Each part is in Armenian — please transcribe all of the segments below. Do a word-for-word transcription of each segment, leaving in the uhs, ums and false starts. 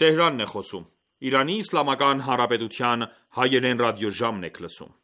Թեհրանն է խոսում։ Իրանի Իսլամական Հանրապետության հայերեն ռադիոժամն եք լսում։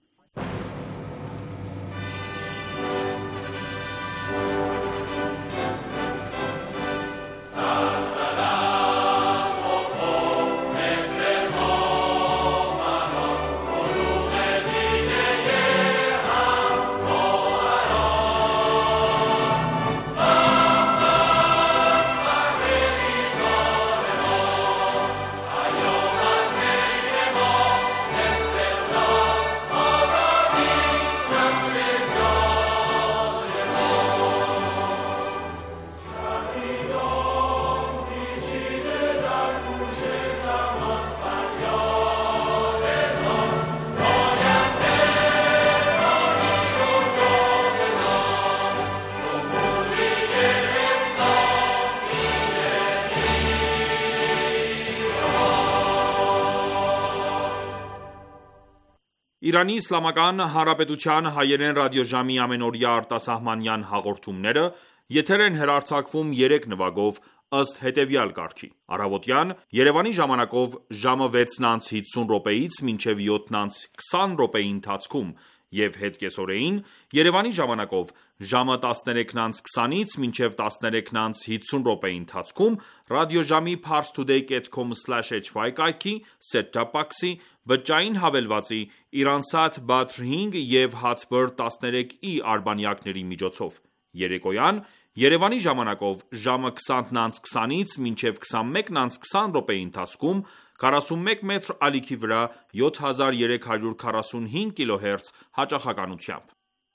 Իրանի Իսլամական Հանրապետության հայերեն ռադիոժամի ամենօրյա արտասահմանյան հաղորդումները եթեր են հեռարձակվում երեք նվագով ըստ հետևյալ կարգի. Առավոտյան Երևանի ժամանակով ժամը վեցն անց հիսուն րոպեից մինչև յոթն անց քսան րոպեի ընթացքում և հետկեսօրեին Երևանի ժամանակով ժամը տասներեքն անց քսանից մինչև տասներեքն անց հիսուն րոպեի ընթացքում ռադիոժամի parstoday dot com slash h y կայքի, set-top box-ի, բջջային հավելվածի, Iransat Badr հինգ և Hatbird տասներեք ի արբանյակների միջոցով։ Երեկոյան Երևանի ժամանակով ժամը քսանն անց քսանից մինչև քսանմեկն անց քսան րոպեի ընթացքում քառասունմեկ մետր ալիքի վրա յոթ հազար երեք հարյուր քառասունհինգ կիլոհերց հաճախականությամբ։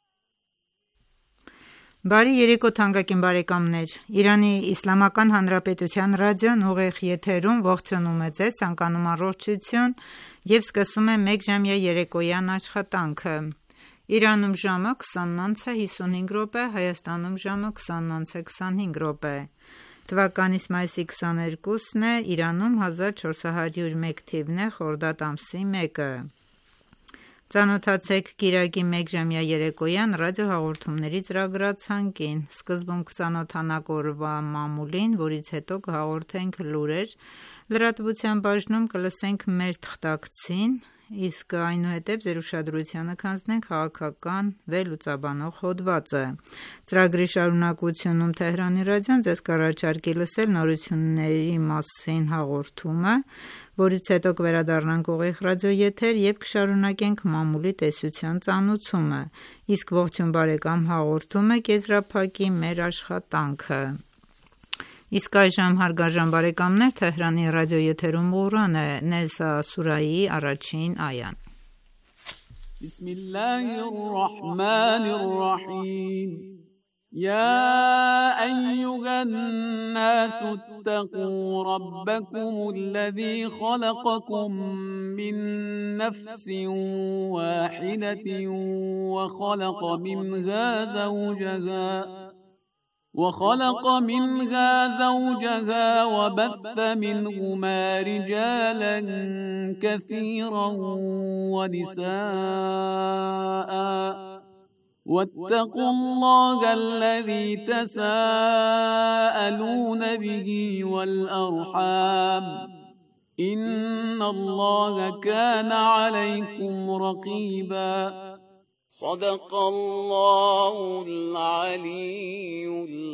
Բարի երեկո թանկագին բարեկամներ, Իրանի Իսլամական Հանրապետության ռադիոն ուղիղ եթերում ողջունում է ձեզ, ցանկանում առողջություն և սկսում է մեկժամյա երեկոյան աշխատանքը։ Իրանում ժամը քսանն անց է հիսունհինգ րոպե, Հայաստանում ժամը քսանն անց է քսանհինգ րոպե։ Թվականից մայիսի քսաներկուսն է, Իրանում հազար չորս հարյուր մեկ թիվն է, խորդադ ամսի մեկը։ Ծանոթացեք կիրակի մեկժամյա երեկոյան ռադիոհաղորդումների ծրագրացանկին։ Սկզբում կծանոթանանք օրվա մամուլին, որից հետո կհաղորդենք լուրեր, լրատվության բաժնում կլսենք մեր թղթակցին, իսկ այնուհետև ձեր ուշադրությանը կանցնենք քաղաքական վերլուծաբանող հոդվածը։ Ծրագրի շարունակությունում Թեհրանի ռադիոն ձեզ կառաջարկի լսել նորությունների մասին հաղորդումը, որից հետո կվերադառնանք ուղիղ ռադիոեթեր և կշարունակենք մամուլի տեսության ծանուցումը, իսկ ողջույն բարեկամ հաղորդումը կեզրափակի մեր աշխատանքը։ Իսկ այժմ հարգարժան բարեկամներ, Թեհրանի ռադիոեթերում Ղուրան է, Նեսա սուրայի առաջին այան։ Բիսմիլլահիռռահմանիռռահիմ يا أيها الناس اتقوا ربكم الذي خلقكم من نفس واحدة وخلق منها زوجها وخلق منها زوجها وبث منهما رجالا كثيرا ونساء واتقوا الله الذي تساءلون به والأرحام إن الله كان عليكم رقيبا صدق الله العلي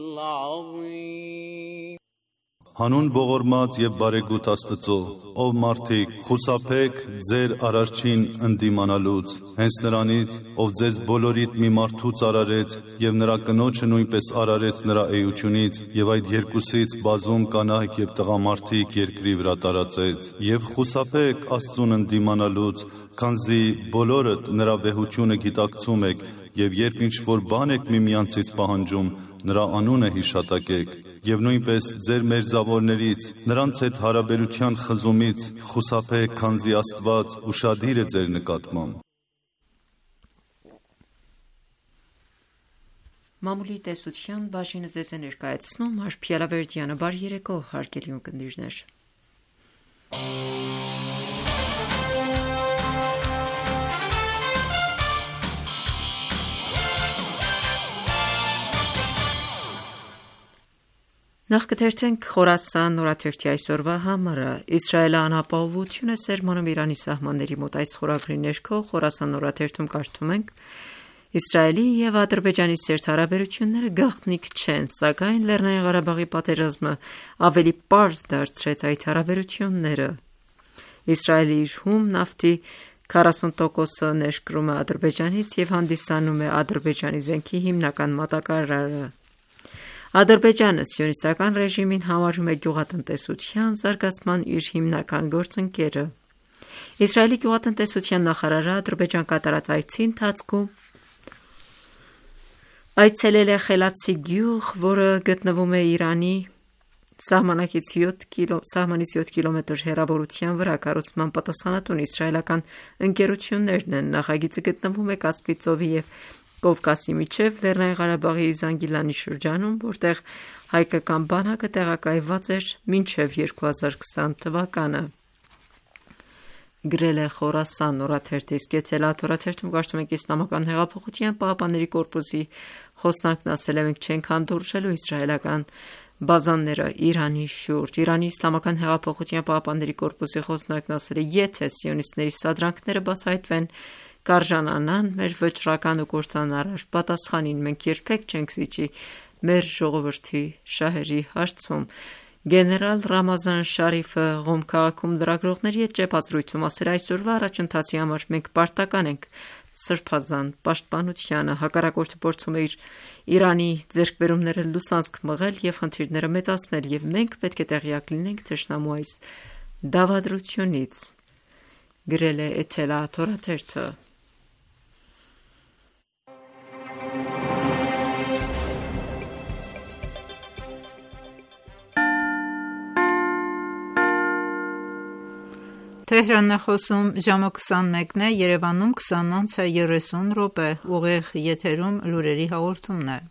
العظيم Հանուն ողորմած և բարեգութ Աստծո, ով մարդիկ, խուսափեք ձեր Արարչին ընդդիմանալուց, հենց նրանից, ով ձեզ բոլորիդ մի մարդուց արարեց և նրա կնոջը նույնպես արարեց նրա էությունից և այդ երկուսից բազում կանայք և տղամարդիկ երկրի վրա տարածեց, և խուսափեք Աստծուն ընդդիմանալուց, քանզի բոլորդ նրա վեհությունը գիտակցում եք և երբ ինչ-որ բան եք միմյանցից պահանջում, նրա անունը հիշատակեք և նույնպես ձեր մերձավորներից, նրանց հետ հարաբերության խզումից խուսափեք, քանզի Աստված ուշադիր է ձեր նկատմամբ։ Մամուլի տեսության բաժինը ձեզ է ներկայացնում Հարփ Ալավերդյանը, բարի երեկո, հարգելի ունկնդիրներ։ Նախ կթերթենք Խորասան նորաթերթի այսօրվա համարը։ Իսրայելը անապահովություն է սերմանում Իրանի սահմանների մոտ։ Այս խորագրի ներքո Խորասան նորաթերթում կարդում ենք. Իսրայելի և Ադրբեջանի սերտ հարաբերությունները գաղտնիք չեն, սակայն Լեռնային Ղարաբաղի պատերազմը ավելի պարզ դարձրեց այդ հարաբերությունները։ Իսրայելը իր հում նավթի քառասուն տոկոսը ներկրում է Ադրբեջանից և հանդիսանում է Ադրբեջանի զենքի հիմնական մատակարարը։ Ադրբեջանը սիոնիստական ռեժիմին համարում է գյուղատնտեսության զարգացման իր հիմնական գործընկերը։ Իսրայելի գյուղատնտեսության նախարարը Ադրբեջան կատարած այցի ընթացքում այցելել է Խելացի գյուղ, որը գտնվում է Իրանի սահմանից յոթ կիլոմետր հեռավորության վրա։ Կառուցման պատասխանատուն իսրայելական ընկերություններն են։ Նախագիծը գտնվում է Կասպից ծովի և Կովկասի միջև Լեռնային Ղարաբաղի Զանգիլանի շրջանում, որտեղ հայկական բանակը տեղակայված էր մինչև երկու հազար քսան թվականը։ Գրել է Խորասան նորաթերթը, իսկ Եթելա թերթում կարդում ենք Իսլամական հեղափոխության պահապանների կորպուսի խոսնակն ասել է. մենք չենք հանդուրժելու իսրայելական բազաները Իրանի շուրջ։ Իրանի Իսլամական հեղափոխության պահապանների կորպուսի խոսնակն ասել է. եթե սիոնիստների սադրանքները բացահայտվեն, կարժանանան մեր վճռական ու կործանարար պատասխանին, մենք երբեք չենք զիջի մեր ժողովրդի շահերի հարցում։ Գեներալ Ռամազան Շարիֆը Ղոմ քաղաքում լրագրողների հետ ճեպազրույցում ասել է. այսօրվա առաջընթացի համար մենք պարտական ենք սրբազան պաշտպանությանը։ Հակառակորդը փորձում է իր Իրանի ձեռքբերումները լուսանցք մղել և խնդիրները մեծացնել, և մենք պետք է տեղյակ լինենք թշնամու այս դավադրությունից, գրել է Եթելա թերթը։ Թեհրանն է խոսում, ժամը քսանմեկն է, Երևանում քսան անց է երեսուն րոպե, ուղիղ եթերում լուրերի հաղորդումն է։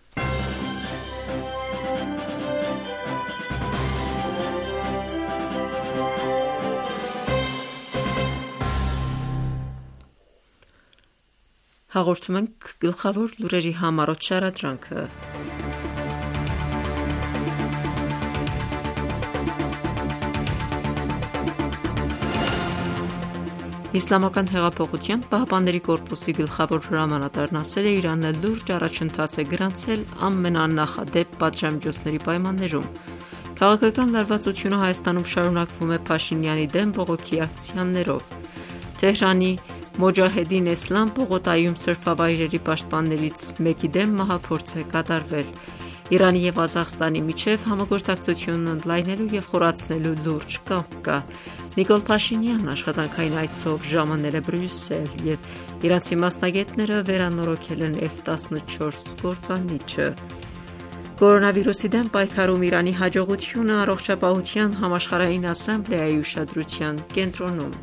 Հաղորդում ենք գլխավոր լուրերի համառոտ շարադրանքը։ Իսլամական հեղափոխության պահապանների կորպուսի գլխավոր հրամանատարն ասել է. Իրանը լուրջ առաջընթաց է գրանցել ամենանախադեպ պատժամիջոցների պայմաններում։ Քաղաքական լարվածությունը Հայաստանում շարունակվում է Փաշինյանի դեմ բողոքի ակցիաներով։ Թեհրանի Մոջահեդին Էսլամ պողոտայում սրբավայրերի պաշտպաններից մեկի դեմ մահափորձ է կատարվել։ Իրանի և Ղազախստանի միջև համագործակցությունն ընդլայնելու և խորացնելու լուրջ կապ կա։ Նիկոլ Փաշինյանն աշխատանքային այցով ժամանել է Բրյուսել, և իրանցի մասնագետները վերանորոգել են Էֆ տասնչորս գործանիչը։ Կորոնավիրուսի դեմ պայքարում Իրանի հաջողությունը Առողջապահության համաշխարհային ասամբլեայի ուշադրության կենտրոնում։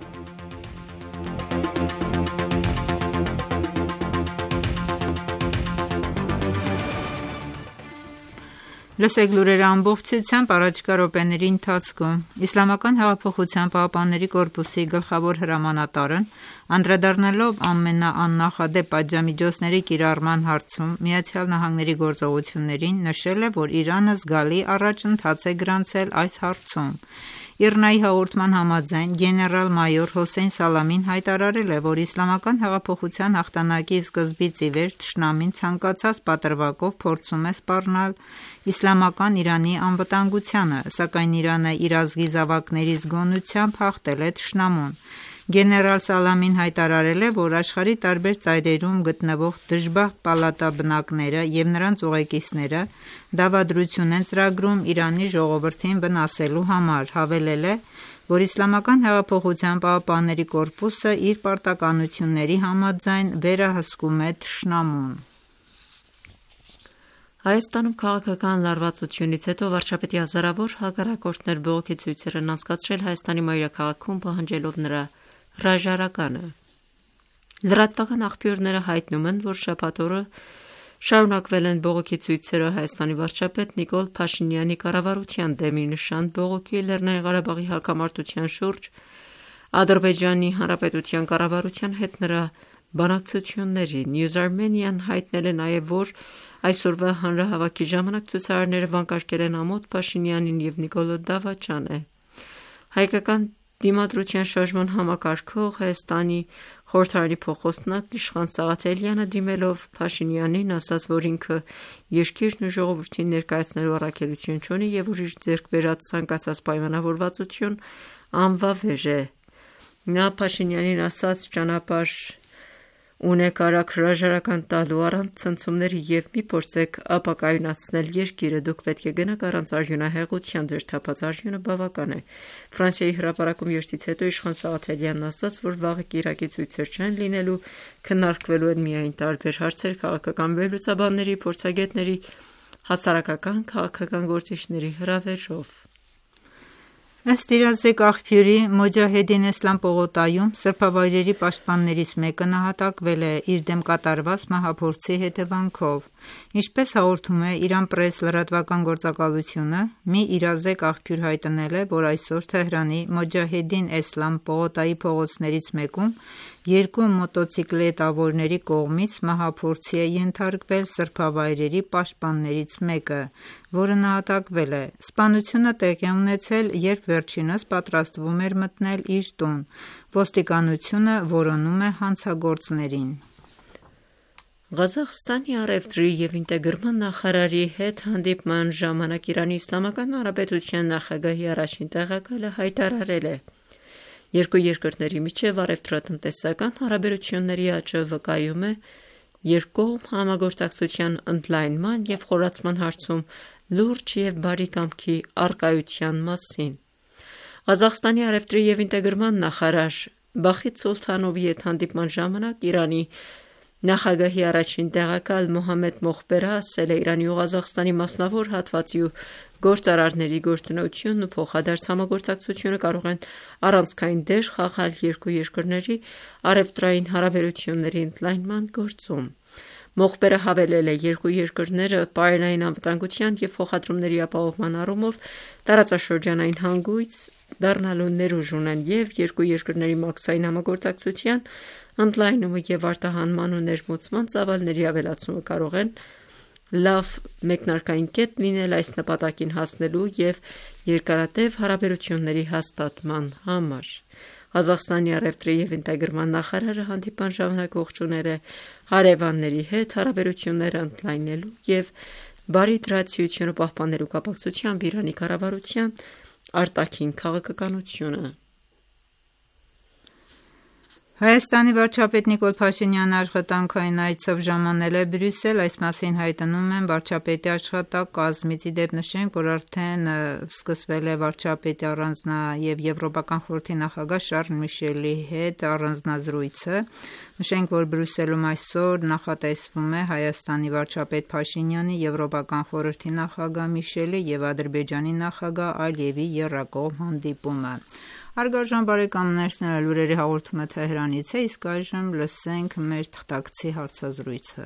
Լսեք լուրերը ամբողջությամբ առաջիկա րոպեների ընթացքում։ Իսլամական հեղափոխության պահապանների կորպուսի գլխավոր հրամանատարն անդրադառնալով ամենաաննախադեպ պատժամիջոցների կիրառման հարցում ԱՄՆ-ի գործողություններին, նշել է, որ Իրանը զգալի առաջընթաց է գրանցել այս հարցում։ ԻՌՆԱ-ի հաղորդման համաձայն գեներալ-մայոր Հոսեյն Սալամին հայտարարել է, որ իսլամական հեղափոխության հաղթանակի սկզբից ի վեր թշնամին ցանկացած պատրվակով փորձում է սպառնալ իսլամական Իրանի անվտանգությանը, սակայն Իրանը իր ազգի զավակների զգոնությամբ հաղթել է թշնամուն։ Գեներալ Սալամին հայտարարել է, որ աշխարհի տարբեր ծայրերում գտնվող դժբախտ պալատաբնակները և նրանց ուղեկիցները դավադրություն են ծրագրում Իրանի ժողովրդին վնասելու համար։ Հավելել է, որ Իսլամական հեղափոխության պահապանների կորպուսը իր պարտականությունների համաձայն վերահսկում է թշնամուն։ Հայաստանում քաղաքական լարվածությունից հետո վարչապետի հազարավոր հակառակորդներ բողոքի ցույցեր են անցկացրել Հայաստանի մայրաքաղաքում, պահանջելով նրա հրաժարականը։ Լրատվական աղբյուրները հայտնում են, որ շաբաթ օրը շարունակվել են բողոքի ցույցերը Հայաստանի վարչապետ Նիկոլ Փաշինյանի կառավարության դեմ, նշան բողոքի Լեռնային Ղարաբաղի հակամարտության շուրջ Ադրբեջանի Հանրապետության կառավարության հետ նրա բանակցությունների։ News Armenian հայտնել է նաև, որ Այսօրվա հանրահավաքի ժամանակ ցուցարարները վանկարկել են Ամոթ Փաշինյանին և Նիկոլո Դավաչյանը։ Հայկական դիմադրության շարժման համակարգող Հայաստանի խորհրդարանի փոխոստնակ Իշխան Սաղաթելյանը դիմելով Փաշինյանին ասաց, որ ինքը երկիրն ու ժողովրդին ներկայացնելու առաքելություն չունի և ուրիշ ձեռք բերած ցանկացած պայմանավորվածություն անվավեր է։ Նա Փաշինյանին ասաց, ճանապարհ ունեք արագ հրաժարական տալու առանց ցնցումների և մի փորձեք ապակայունացնել երկիրը, դուք պետք է գնաք առանց արյունահեղության, ձեր թափած արյունը բավական է։ Ֆրանսիայի հրապարակում երթից հետո Իշխան Սաղաթելյանն ասաց, որ վաղը կիրակի ցույցեր չեն լինելու, քննարկվելու են միայն տարբեր հարցեր քաղաքական վերլուծաբանների, փորձագետների, հասարակական, քաղաքական գործիչների հրավերով։ Ըստ իրազեկ աղբյուրի, Մոջահեդին Էսլամ պողոտայում սրբավայրերի պաշտպաններից մեկը նահատակվել է իր դեմ կատարված մահափորձի հետևանքով։ Ինչպես հաղորդում է Իրան պրես լրատվական գործակալությունը, մի իրազեկ աղբյուր հայտնել է, որ այսօր Թեհրանի Մոջահեդին Էսլամ պողոտայի փողոցներից մեկում երկու մոտոցիկլետավորների կողմից մահափորձի է ենթարկվել սրբավայրերի պաշտպաններից մեկը, որը նահատակվել է։ Սպանությունը տեղի ունեցել, երբ վերջինս պատրաստվում էր մտնել իր տուն։ Ոստիկանությունը որոնում է հանցագործներին։ Ղազախստանի առևտրի և ինտեգրման նախարարի հետ հանդիպման ժամանակ Իրանի Իսլամական Հանրապետության նախագահի առաջին տեղակալը հայտարարել է. Երկու երկրների միջև առևտրատնտեսական հարաբերությունների աճը վկայում է երկկողմ համագործակցության ընդլայնման և խորացման հարցում լուրջ և բարի կամքի առկայության մասին։ Ղազախստանի առևտրի և ինտեգրման նախարար Բախիթ Սոլթանովի հետ հանդիպման ժամանակ Իրանի նախագահի առաջին տեղակալ Մոհամմեդ Մոխբերը ասել է. Իրանի ու Ղազախստանի մասնավոր հատվածի ու գործարարների գործունեությունն ու փոխադարձ համագործակցությունը կարող են առանցքային դեր խաղալ երկու երկրների առևտրային հարաբերությունների ընդլայնման գործում։ Մոխբերը հավելել է. երկու երկրները պարենային անվտանգության և փոխադրումների ապահովման առումով տարածաշրջանային հանգույց դառնալու ներուժ ունեն և երկու երկրների մաքսային համագործակցության ընդլայնումը և արտահանման ու ներմուծման ծավալների ավելացումը կարող են լավ մեկնարկային կետ լինել այս նպատակին հասնելու և երկարատև հարաբերությունների հաստատման համար։ Ղազախստանի առևտրի և ինտեգրման նախարարը հանդիպման ժամանակ ողջունել է հարևանների հետ հարաբերությունները ընդլայնելու և բարի դրացիությունը պահպանելու կապակցությամբ Իրանի կառավարության արտաքին քաղաքականությունը։ Հայաստանի վարչապետ Նիկոլ Փաշինյանը աշխատանքային այցով ժամանել է Բրյուսել, այս մասին հայտնում են վարչապետի աշխատակ կազմից։ Ի դեպ նշենք, որ արդեն սկսվել է վարչապետի առանձնա և Եվրոպական խորհրդի նախագահ Շարլ Միշելի հետ առանձնազրույցը։ Նշենք, որ Բրյուսելում այսօր նախատեսվում է Հայաստանի վարչապետ Փաշինյանի, Եվրոպական խորհրդի նախագահ Միշելի և Ադրբեջանի նախագահ Ալիևի եռակողմ հանդիպումը։ Հարգարժան բարեկամներ, լուրերի հաղորդումը Թեհրանից է, իսկ այժմ լսենք մեր թղթակցի հարցազրույցը։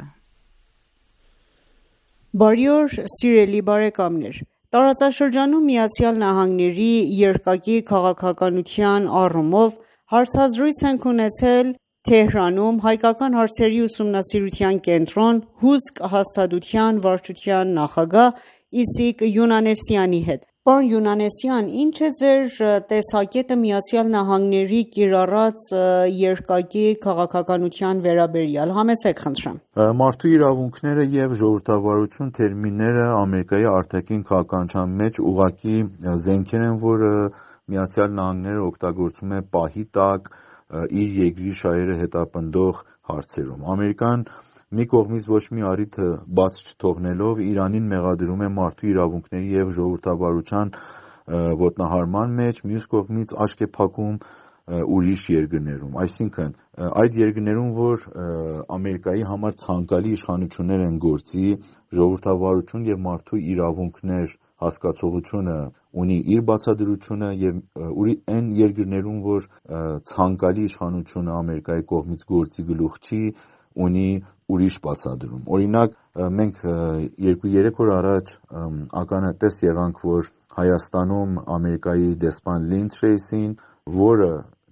Բարի օր, սիրելի բարեկամներ։ Տարածաշրջանում Միացյալ Նահանգների երկակի քաղաքականության առումով հարցազրույց ենք ունեցել Թեհրանում հայկական հարցերի ուսումնասիրության կենտրոն հուսկ հաստատության վարչության նախագահ Իսիկ Յունանեսյանի հետ։ Պարոն Յունանեսյան, ինչ է ձեր տեսակետը Միացյալ Նահանգների կիրառած երկակի քաղաքականության վերաբերյալ։ Համեցեք խնդրեմ։ Մարդու իրավունքները և ժողովրդավարություն թերմինները Ամերիկայի արտաքին քաղաքականության մեջ ուղղակի զենքեր են, որ Միացյալ Նահանգները օգտագործում է պահի տակ իր երկրի շահերը հետապնդող հարցերում։ Ամերիկան մի կողմից ոչ մի առիթ բաց չթողնելով Իրանին մեղադրում է մարդու իրավունքների և ժողովրդավարության ոտնահարման մեջ, մյուս կողմից աչք է փակում ուրիշ երկրներում, այսինքն այդ երկրներում, որ Ամերիկայի համար ցանկալի իշխանություններ են գործի, ժողովրդավարություն և մարդու իրավունքներ հասկացողությունը ունի իր բացատրությունը և այն երկրներում, որ ցանկալի իշխանությունը Ամերիկայի կողմից գործի գլուխ չի, ունի ուրիշ բացատրում։ Օրինակ, մենք երկու-երեք օր առաջ ականատես եղանք, որ Հայաստանում Ամերիկայի դեսպան Լինդ Թրեյսին, որը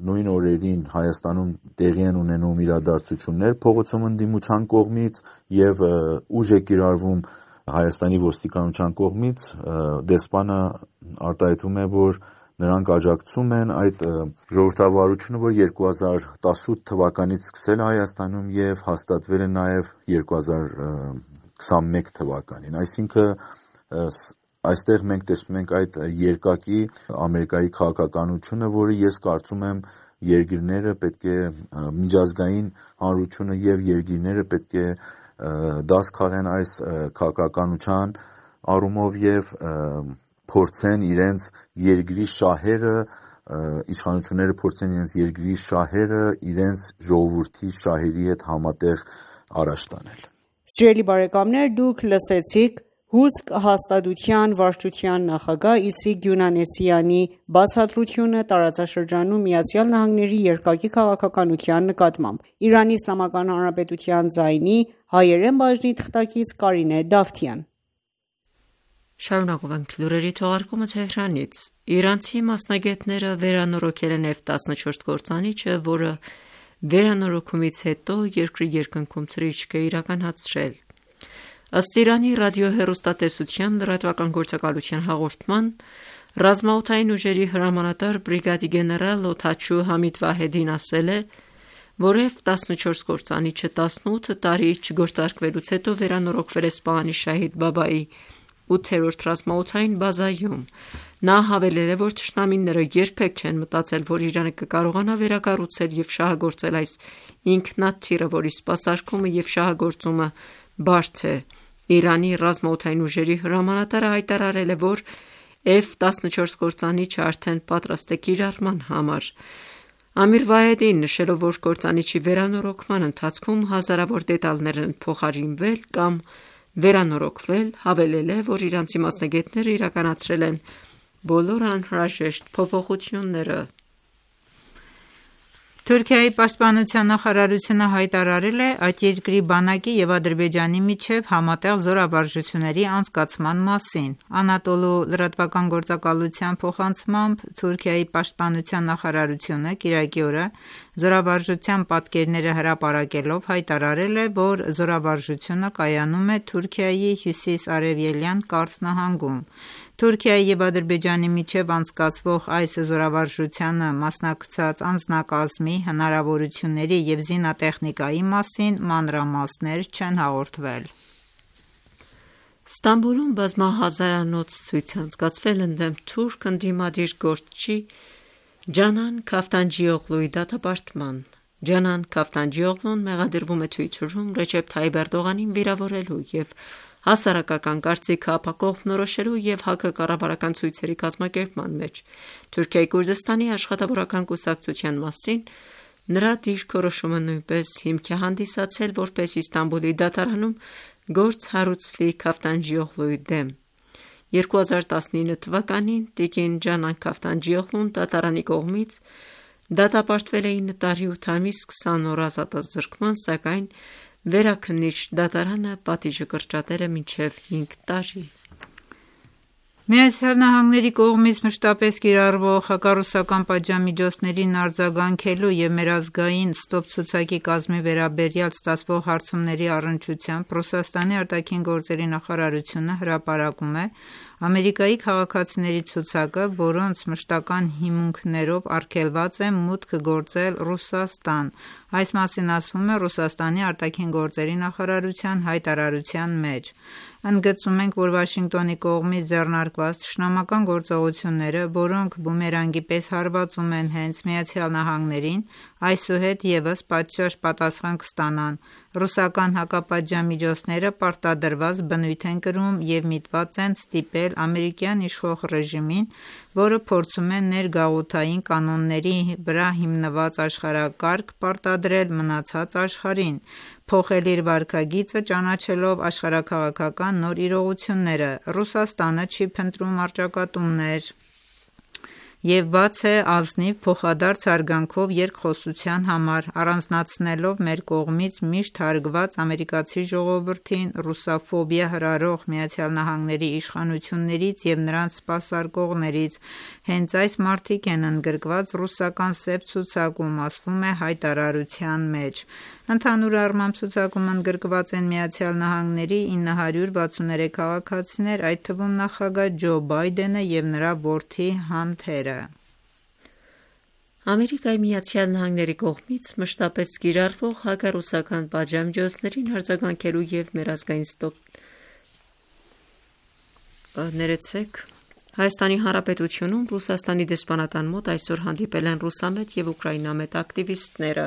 նույն օրերին Հայաստանում տեղի են ունենում իրադարձություններ փողոցում ընդդիմության կողմից եւ ուժ է կիրառվում Հայաստանի ոստիկանության կողմից, դեսպանը արտահայտում է, որ նրանք աջակցում են այդ ժողովրդավարությունը, որ երկու հազար տասութ թվականից սկսել է Հայաստանում եւ հաստատվել է նաեւ երկու հազար քսանմեկ թվականին։ Այսինքն այստեղ մենք տեսնում ենք այդ երկակի Ամերիկայի քաղաքականությունը, որը ես կարծում եմ երկիրները պետք է միջազգային հանրությունը եւ երկիրները պետք է դաս քաղեն այս քաղաքականության առումով եւ փորձեն իրենց երկրի շահերը, իշխանությունները փորձեն իրենց երկրի շահերը իրենց ժողովրդի շահերի հետ համատեղ առաջ տանել։ Սիրելի բարեկամներ, դուք լսեցիք հուսք հաստատության վարչության նախագահ Իսիկ Գյունանեսյանի բացատրությունը տարածաշրջանում Միացյալ Նահանգների երկակի քաղաքականության նկատմամբ։ Իրանի Իսլամական Հանրապետության ձայնի հայերեն բաժնի թղթակից Կարինե Դավթյան։ Շարունակում ենք լուրերի թողարկումը Թեհրանից։ Իրանցի մասնագետները վերանորոգել են Էֆ տասնչորս գործանիչը, որը վերանորոգումից հետո երկրի երկնքում թռիչք է իրականացրել։ Ըստ Իրանի ռադիոհեռուստատեսության լրատվական գործակալության հաղորդման, ռազմաօդային ուժերի հրամանատար բրիգադի գեներալ օդաչու Համիդ Վահեդին ասել է, որ Էֆ տասնչորս գործանիչը տասնութ տարի չգործարկվելուց հետո վերանորոգվել է Սպահանի Շահիդ Բաբայի ութերորդ ռազմաօդային բազայում։ Նա հավելել է, որ թշնամիները երբեք չեն մտածել, որ Իրանը կկարողանա վերակառուցել եւ շահագործել այս ինքնաթիռը, որի սպասարկումը եւ շահագործումը բարդ է։ Իրանի ռազմաօդային ուժերի հրամանատարը հայտարարել է, որ Էֆ տասնչորս գործանիչը արդեն պատրաստ է կիրառման համար։ Ամիր Վահեդին նշելով, որ գործանիչի վերանորոգման ընթացքում հազարավոր դետալներ են փոխարինվել կամ վերանորոգվել, հավելել է, որ իրանցի մասնագետները իրականացրել են բոլոր անհրաժեշտ փոփոխությունները։ Թուրքիայի պաշտպանության նախարարությունը հայտարարել է այդ երկրի բանակի եւ Ադրբեջանի միջև համատեղ զորավարժությունների անցկացման մասին։ Անատոլու լրատվական գործակալության փոխանցմամբ Թուրքիայի պաշտպանության նախարարությունը կիրակի օրը զորավարժության պատկերները հրապարակելով հայտարարել է, որ զորավարժությունը կայանում է Թուրքիայի հյուսիս-արևելյան Կարս նահանգում։ Թուրքիայի եւ Ադրբեջանի միջև անցկացվող այս զորավարժությանը մասնակցած անձնակազմի հնարավորությունների եւ զինատեխնիկայի մասին մանրամասներ չեն հաղորդվել։ Ստամբուլում բազմահազարանոց ցույց անցկացվել ընդդեմ թուրք ընդդիմադիր գործչի Ջանան Քաֆթանջիօղլուի դատապարտման։ Ջանան Քաֆթանջիօղլուն մեղադրվում է թույցուրում Ռեջեփ Թայիպ Էրդողանին վիրավորելու եւ հասարակական կարծիքը ապակողմնորոշելու եւ հակակառավարական ցույցերի կազմակերպման մեջ Թուրքիայի Քուրդիստանի աշխատավորական կուսակցության մասին նրա դիրքորոշումը նույնպես հիմք է հանդիսացել, որպեսզի Ստամբուլի դատարանում գործ հարուցվի Քաֆթանջիօղլուի դեմ։ երկու հազար տասնինը թվականին տիկին Ջանան Քաֆթանջիօղլուն դատարանի կողմից դատապարտվել է ինը տարի ութ ամիս քսան օր ազատազրկման, սակայն Վերաքննիչ դատարանը պատիժը կրճատել է մինչև հինգ տարի։ Միացյալ Նահանգների կողմից մշտապես կիրառվող հակառուսական պատժամիջոցներին արձագանքելու եւ Մերազգային ստոպ ցուցակի կազմի վերաբերյալ ստացվող հարցումների առնչությամբ Ռուսաստանի արտաքին գործերի նախարարությունը հրապարակում է Ամերիկայի քաղաքացիների ցուցակը, որոնց մշտական հիմունքներով արգելված է մուտք գործել Ռուսաստան։ Այս մասին ասվում է Ռուսաստանի արտաքին գործերի նախարարության հայտարարության մեջ։ Ընդգծում ենք, որ Վաշինգտոնի կողմից ձեռնարկված թշնամական գործողությունները, որոնք բումերանգի պես հարվածում են հենց Միացյալ Նահանգներին, այսուհետ ևս պատշաճ պատասխան կստանան։ Ռուսական հակապատժամիջոցները պարտադրված բնույթ են կրում եւ միտված են ստիպել ամերիկյան իշխող ռեժիմին, որը փորձում է ներգաղութային կանոնների վրա հիմնված աշխարհակարգ պարտադրել մնացած աշխարհին, փոխել իր վարքագիծը ճանաչելով աշխարհաքաղաքական նոր իրողությունները։ Ռուսաստանը չի փնտրում առճակատումներ և բաց է ազնիվ փոխադարձ հարգանքով երկխոսության համար, առանձնացնելով մեր կողմից միշտ հարգված ամերիկացի ժողովրդին ռուսաֆոբիա հրահրող ԱՄՆ-ի իշխանություններից և նրանց սպասարկողներից։ Հենց այս մարդիկ են ընդգրկված ռուսական սև ցուցակում, ասվում է հայտարարության մեջ։ Ընդհանուր առմամբ ցուցակում ընդգրկված են ԱՄՆ-ի ինը հարյուր վաթսուններեք քաղաքացիներ, այդ թվում նախագահ Ջո Բայդենը և նրա որդի Հանթերը։ Ամերիկայի Միացյալ Նահանգների կողմից մշտապես կիրառվող հակառուսական պատժամիջոցներին արձագանքելու և մեր ազգային ստոպ ներեցեք Հայաստանի Հանրապետությունում Ռուսաստանի դեսպանատան մոտ այսօր հանդիպել են ռուսամետ և ուկրաինամետ ակտիվիստները։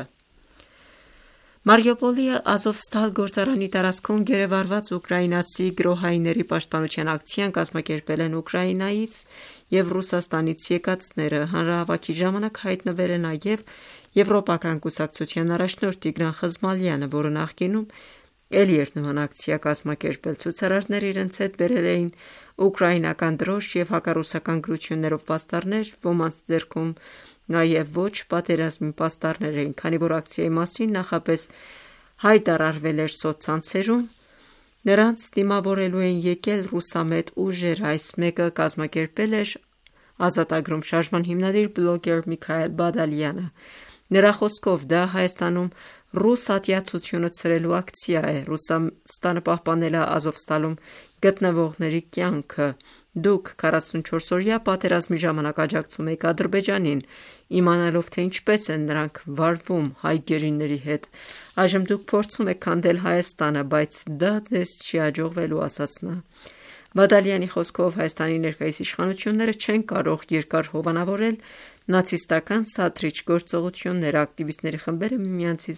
Մարիուպոլի Ազովստալ գործարանի տարածքում գերեվարված ուկրաինացի գրոհայինների պաշտպանության ակցիան կազմակերպել են Ուկրաինայից և Ռուսաստանից եկածները։ Հանրահավաքի ժամանակ հայտնվել է նաև Եվրոպական կուսակցության առաջնորդ Տիգրան Խզմալյանը, որը նախկինում էլ էր նման ակցիա կազմակերպել։ Ցուցարարները իրենց հետ բերել էին ուկրաինական դրոշ և հակառուսական գրություններով պաստառներ, ոմանց ձեռքում նաև ոչ պատերազմի պաստառներ էին։ Քանի որ ակցիայի մասին նախապես հայտարարվել էր սոցցանցերում, նրանց դիմավորելու էին եկել ռուսամետ ուժեր։ Այս մեկը կազմակերպել էր Ազատագրում շարժման հիմնադիր բլոգեր Միքայել Բադալյանը։ Նրա խոսքով դա Հայաստանում ռուս ատյացությունը ցրելու ակցիա է։ Ռուսաստանը պահպանել է Ազովստալում գտնվողների կյանքը։ Դուք քառասունչորսօրյա պատերազմի ժամանակ աջակցում եք Ադրբեջանին, իմանալով թե ինչպես են նրանք վարվում հայ գերիների հետ։ Այժմ դուք փորձում եք քանդել Հայաստանը, բայց դա ձեզ չի հաջողվելու, ասաց նա։ Բադալյանի խոսքով Հայաստանի ներկայիս իշխանությունները չեն կարող երկար հովանավորել նացիստական սադրիչ գործողությունները։ Ակտիվիստների խմբերը միմյանցից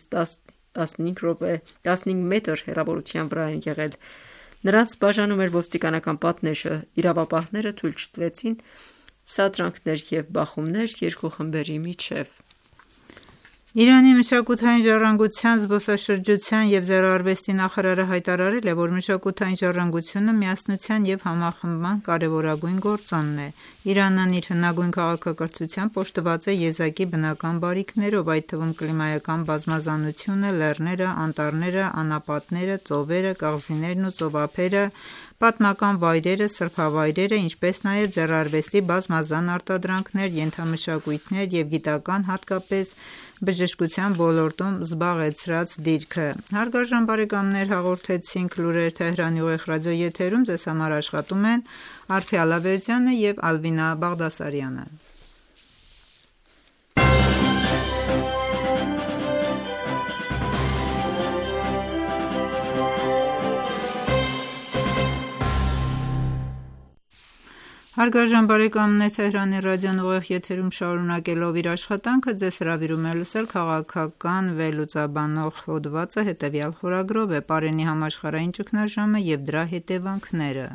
տասնհինգ մետր հեռավորության վրա են եղել։ Նրանց բաժանում էր ոստիկանական պատնեշը։ Իրավապահները թույլ չտվեցին սադրանքներ և բախումներ երկու խմբերի միջև։ Իրանի մշակութային ժառանգության, զբոսաշրջության և ձեռարվեստի նախարարը հայտարարել է, որ մշակութային ժառանգությունը միասնության և համախմբման կարևորագույն գործոնն է։ Իրանն իր հնագույն քաղաքակրթությամբ օժտված է եզակի բնական բարիքներով, այդ թվում կլիմայական բազմազանությունը, լեռները, անտառները, անապատները, ծովերը, կղզիներն ու ծովափերը, պատմական վայրերը, սրբավայրերը, ինչպես նաև ձեռարվեստի բազմազան արտադրանքներ, ենթամշակույթներ և գիտական, հատկապես բժշկության ոլորտում զբաղեցրած դիրքը։ Հարգարժան բարեկամներ, հաղորդեցինք լուրեր Թեհրանի ուղիղ ռադիոեթերում, ձեզ համար աշխատում են Արփի Ալավերդյանը և Ալվինա Բաղդասարյանը։ Հարգարժան բարեկամներ, Թեհրանի ռադիոն ուղիղ եթերում շարունակելով իր աշխատանքը ձեզ հրավիրում է լսել քաղաքական վերլուծաբանող հոդվածը հետևյալ խորագրով է՝ Պարենի համաշխարհային ճգնաժամը և դրա հետևանքները։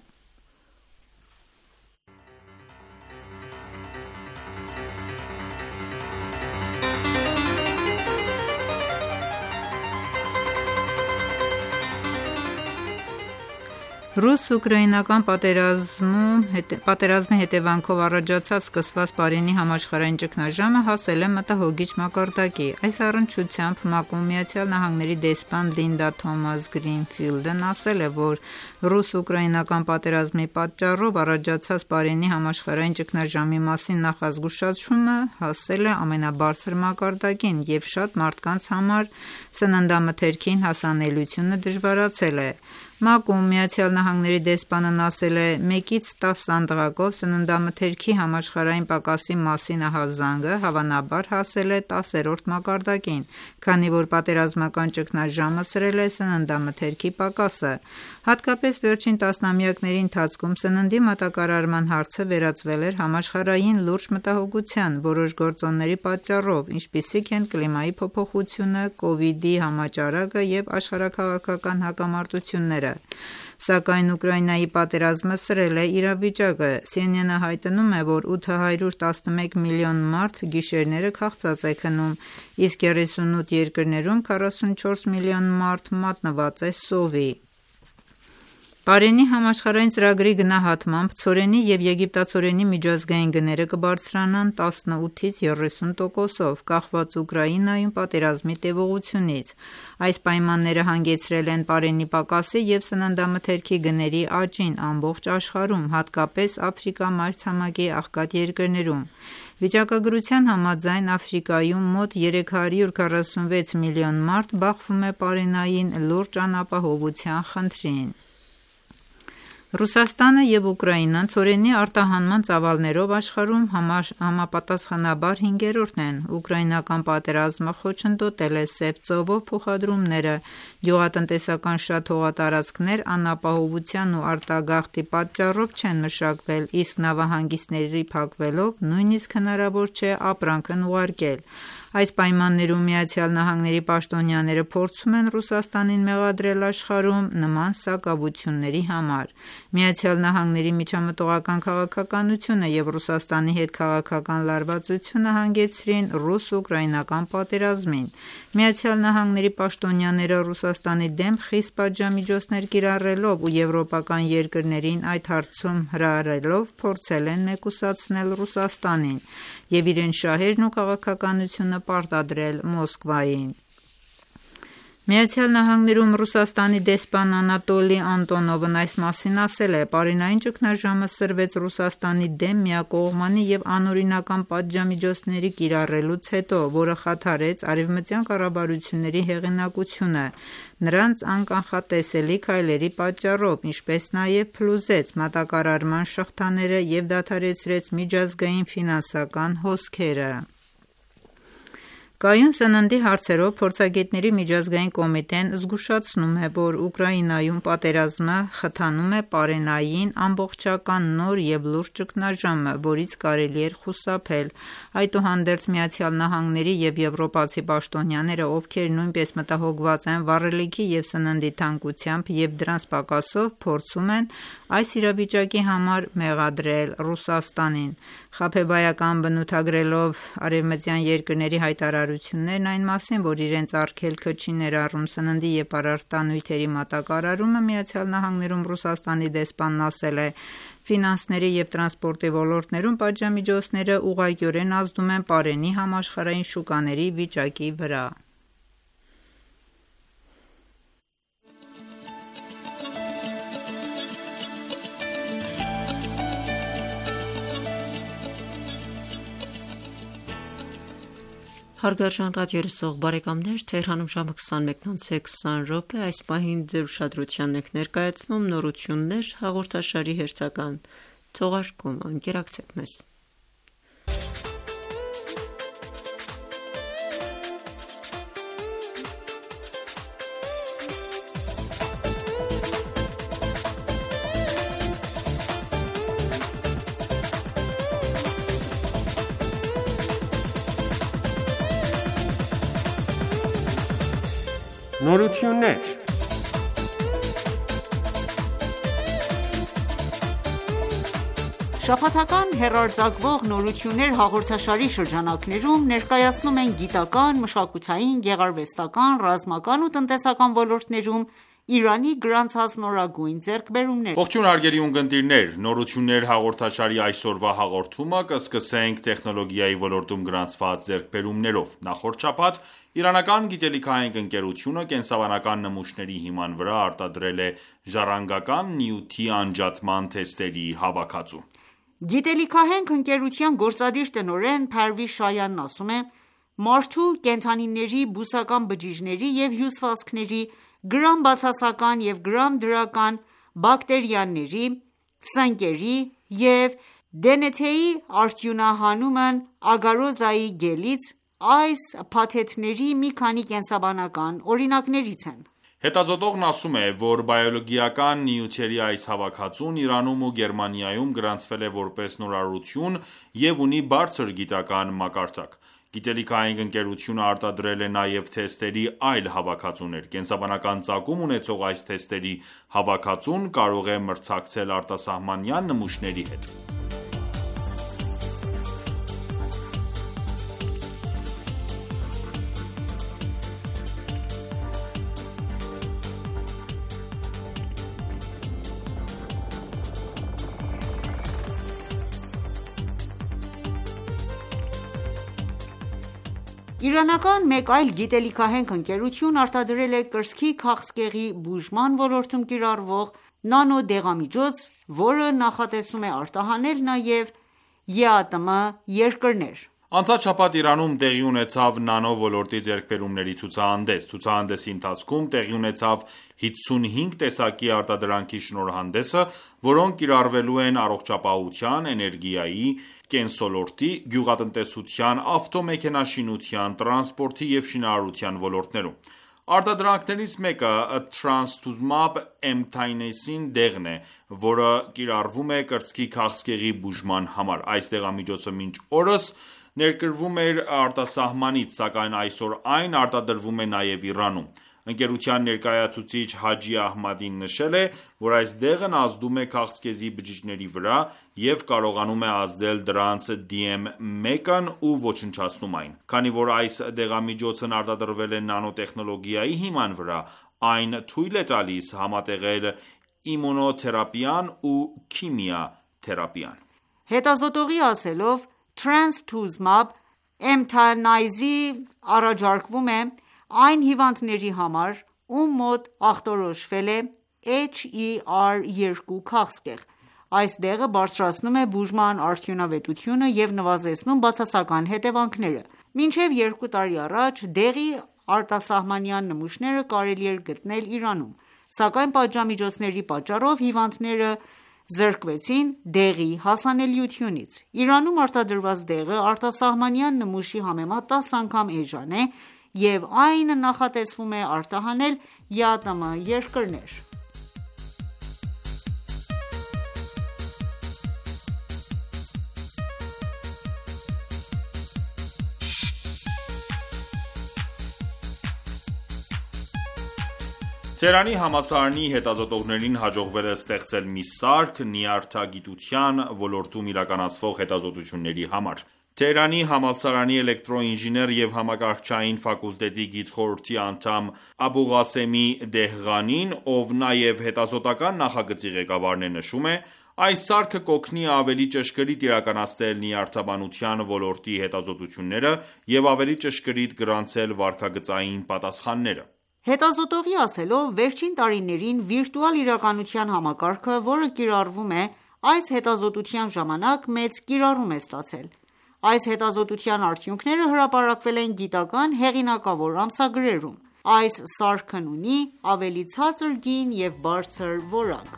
Ռուս-ուկրաինական պատերազմի հետևանքով առաջացած սկսված Պարենի համաշխարհային ճգնաժամը հասել է մտահոգիչ մակարդակի։ Այս առնչությամբ ՄԱԿ-ում ԱՄՆ-ի դեսպան Լինդա Թոմաս Գրինֆիլդն ասել է, որ ռուս-ուկրաինական պատերազմի պատճառով առաջացած Պարենի համաշխարհային ճգնաժամի մասին նախազգուշացումը հասել է ամենաբարձր մակարդակին և շատ մարդկանց համար սննդամթերքին հասանելիությունը դժվարացել է։ ՄԱԿ-ում ԱՄՆ-ի դեսպանն ասել է. «Մեկից տասը անդղակով սննդամթերքի համաշխարհային պակասի մասին ահազանգը հավանաբար հասել է տասերորդ մակարդակին, քանի որ պատերազմական ճգնաժամը սրել է սննդամթերքի պակասը։ Հատկապես վերջին տասնամյակների ընթացքում սննդի մատակարարման հարցը վերածվել էր համաշխարհային լուրջ մտահոգության որոշ գործոնների պատճառով, ինչպիսիք են կլիմայի փոփոխությունը, կովիդի համաճարակը և աշխարհաքաղաքական հակամարտությունները։ Սակայն Ուկրաինայի պատերազմը սրել է իրավիճակը։ Սի Են Են-ը հայտնում է, որ ութ հարյուր տասնմեկ միլիոն մարդ գիշերները քաղցած է քնում, իսկ երեսունութ երկրներում քառասունչորս միլիոն մարդ մատնված է սովի։ Պարենի համաշխարհային ծրագրի գնահատմամբ ցորենի և եգիպտացորենի միջազգային գները կբարձրանան տասնութից երեսուն տոկոսով, կախված Ուկրաինայում պատերազմի տևողությունից։ Այս պայմանները հանգեցրել են պարենի պակասի և սննդամթերքի գների աճին ամբողջ աշխարհում, հատկապես Աֆրիկա մայրցամաքի աղքատ երկրներում։ Վիճակագրության համաձայն Աֆրիկայում մոտ երեք հարյուր քառասունվեց միլիոն մարդ բախվում է պարենային լուրջ անապահովության խնդրին։ Ռուսաստանը և Ուկրաինան ցորենի արտահանման ծավալներով աշխարհում համապատասխանաբար հինգերորդն են։ Ուկրաինական պատերազմը խոչընդոտել է Սև ծովով փոխադրումները, գյուղատնտեսական շատ հողատարածքներ անապահովության ու արտագաղթի պատճառով չեն մշակվել, իսկ նավահանգիստների փակվելով նույնիսկ հնարավոր չէ ապրանքն ուղարկել։ Այս պայմաններում ԱՄՆ պաշտոնյաները փորձում են Ռուսաստանին մեղադրել աշխարհում նման սակավությունների համար։ ԱՄՆ միջամտողական քաղաքականությունը և Ռուսաստանի հետ քաղաքական լարվածությունը հանգեցրին ռուս-ուկրաինական պատերազմին։ ԱՄՆ պաշտոնյաները Ռուսաստանի դեմ խիստ պատժամիջոցներ կիրառելով ու եվրոպական երկրներին այդ հարցում հրահրելով փորձել են մեկուսացնել Ռուսաստանին և իրենց շահերն ու քաղաքականությունը պարտադրել Մոսկվային։ ԱՄՆ-ում Ռուսաստանի դեսպան Անատոլի Անտոնովն այս մասին ասել է. «Պարենային ճգնաժամը սրվեց Ռուսաստանի դեմ միակողմանի և անօրինական պատժամիջոցների կիրառելուց հետո, որը խաթարեց արևմտյան կառավարությունների հեղինակությունը նրանց անկանխատեսելի քայլերի պատճառով, ինչպես նաև փլուզեց մատակարարման շղթաները և դադարեցրեց միջազգային ֆինանսական հոսքերը»։ Կայուն սննդի հարցերով փորձագետների միջազգային կոմիտեն զգուշացնում է, որ Ուկրաինայում պատերազմը խթանում է պարենային ամբողջական նոր և լուրջ ճգնաժամը, որից կարելի էր խուսափել։ Այդուհանդերձ ԱՄՆ-ի և եվրոպացի պաշտոնյաները, ովքեր նույնպես մտահոգված են վառելիքի և սննդի թանկությամբ և դրանց պակասով, փորձում են այս իրավիճակի համար մեղադրել Ռուսաստանին։ Խաբեբայական բնութագրելով արևմտյան երկրների հայտարարություններն այն մասին, որ իրենց արգելքը չի ներառում սննդի և պարարտանյութերի մատակարարումը, ԱՄՆ-ում Ռուսաստանի դեսպանն ասել է. «Ֆինանսների և տրանսպորտի ոլորտներում պատժամիջոցները ուղղակիորեն ազդում են պարենի համաշխարհային շուկաների վիճակի վրա»։ Հարգարժան ռադիո լսող բարեկամներ, Թեհրանում ժամը քսանմեկն անց քսան րոպե, այս պահին ձեր ուշադրությանն ենք ներկայացնում նորություններ հաղորդաշարի հերթական թողարկումը։ Ընկերակցեք մեզ։ Նորություններ Շաբաթական հեռարձակվող «Նորություններ» հաղորդաշարի շրջանակներում ներկայացնում ենք գիտական, մշակութային, գեղարվեստական, ռազմական ու տնտեսական ոլորտներում Իրանի գրանցած նորագույն ձեռքբերումները։ Ողջույն հարգելի ունկնդիրներ, «Նորություններ» հաղորդաշարի այսօրվա հաղորդումը կսկսենք տեխնոլոգիայի ոլորտում գրանցված ձեռքբերումներով։ Նախորդ շաբաթ իրանական գիտելիքահենք ընկերությունը կենսաբանական նմուշների հիման վրա արտադրել է ժառանգական նյութի անջատման թեստերի հավաքածու։ Գիտելիքահենք ընկերության գործադիր տնօրեն Փարվիզ Շայանն ասում է. «Մարդու, կենդանիների, բուսական բջիջների և հյուսվածքների գրամ-բացասական և գրամ-դրական բակտերիաների, սնկերի և դե են էի արդյունահանումն ագարոզայի գելից այս փաթեթների մի քանի կենսաբանական օրինակներից են»։ Հետազոտողն ասում է, որ բիոլոգիական նյութերի այս հավաքածուն Իրանում ու Գերմանիայում գրանցվել է որպես նորարարություն և ունի բարձր գիտական մակարդակ։ Գիտելիքահենք ընկերությունը արտադրել է նաև թեստերի այլ հավաքածուներ։ Կենսաբանական ծագում ունեցող այս թեստերի հավաքածուն կարող է մրցակցել արտասահմանյան նմուշների հետ։ Իրանական մեկ այլ գիտելիքահենք ընկերություն արտադրել է կրծքի քաղցկեղի բուժման ոլորտում կիրառվող նանո դեղամիջոց, որը նախատեսում է արտահանել նաև ԵԱՏՄ երկրներ։ Անցած շաբաթ Իրանում տեղի ունեցավ նանո ոլորտի ձեռքբերումների ցուցահանդես։ Ցուցահանդեսի ընթացքում տեղի ունեցավ հինգսունհինգ տեսակի արտադրանքի շնորհանդեսը, որոնք կիրառվելու են առողջապահության, էներգիայի, կենսոլորտի, գյուղատնտեսության, ավտոմեքենաշինության, տրանսպորտի և շինարարության ոլորտներում։ Արտադրանքներից մեկը Trastuzumab Emtansine դեղն է, որը կիրառվում է կրծքի քաղցկեղի բուժման համար։ Այս դեղամիջոցը մինչ օրս ներկրվում էր արտասահմանից, սակայն այսօր այն արտադրվում է նաև Իրանում։ Ընկերության ներկայացուցիչ Հաջի Ահմադին նշել է, որ այս դեղն ազդում է քաղցկեղի բջիջների վրա և կարողանում է ազդել դրանց դի էմ մեկն ու ոչնչացնում այն։ Քանի որ այս դեղամիջոցն արտադրվել է նանոտեխնոլոգիայի հիման վրա, այն թույլ է տալիս համատեղել իմունոթերապիան ու քիմիաթերապիան։ Հետազոտողի ասելով, Trastuzumab Emtansine առաջարկվում է այն հիվանդների համար, ում մոտ ախտորոշվել է էչ իար երկու քաղցկեղ։ Այս դեղը բարձրացնում է բուժման արդյունավետությունը և նվազեցնում բացասական հետևանքները։ Մինչև երկու տարի առաջ դեղի արտասահմանյան նմուշները կարելի էր գտնել Իրանում, սակայն պատժամիջոցների պատճառով հիվանդները զրկվեցին դեղի հասանելիությունից։ Իրանում արտադրված դեղը արտասահմանյան նմուշի համեմատ տաս անգամ էժան է և այն նախատեսվում է արտահանել ԵԱՏՄ երկրներ։ Թեհրանի համալսարանի հետազոտողներին հաջողվել է ստեղծել մի սարք նյարդագիտության ոլորտում իրականացվող հետազոտությունների համար։ Թեհրանի համալսարանի էլեկտրոինժեներ և համակարգչային ֆակուլտետի գիտխորհրդի անդամ Աբուղասեմի Դեհղանին, ով նաև հետազոտական նախագծի ղեկավարն է, նշում է. «Այս սարքը կօգնի ավելի ճշգրիտ իրականացնել նյարդաբանության ոլորտի հետազոտությունները և ավելի ճշգրիտ գրանցել վարքագծային պատասխանները»։ Հետազոտողի ասելով, վերջին տարիներին վիրտուալ իրականության համակարգը, որը կիրառվում է այս հետազոտության ժամանակ, մեծ կիրառում է ստացել։ Այս հետազոտության արդյունքները հրապարակվել են գիտական հեղինակավոր ամսագրերում։ Այս սարքն ունի ավելի ցածր գին և բարձր որակ։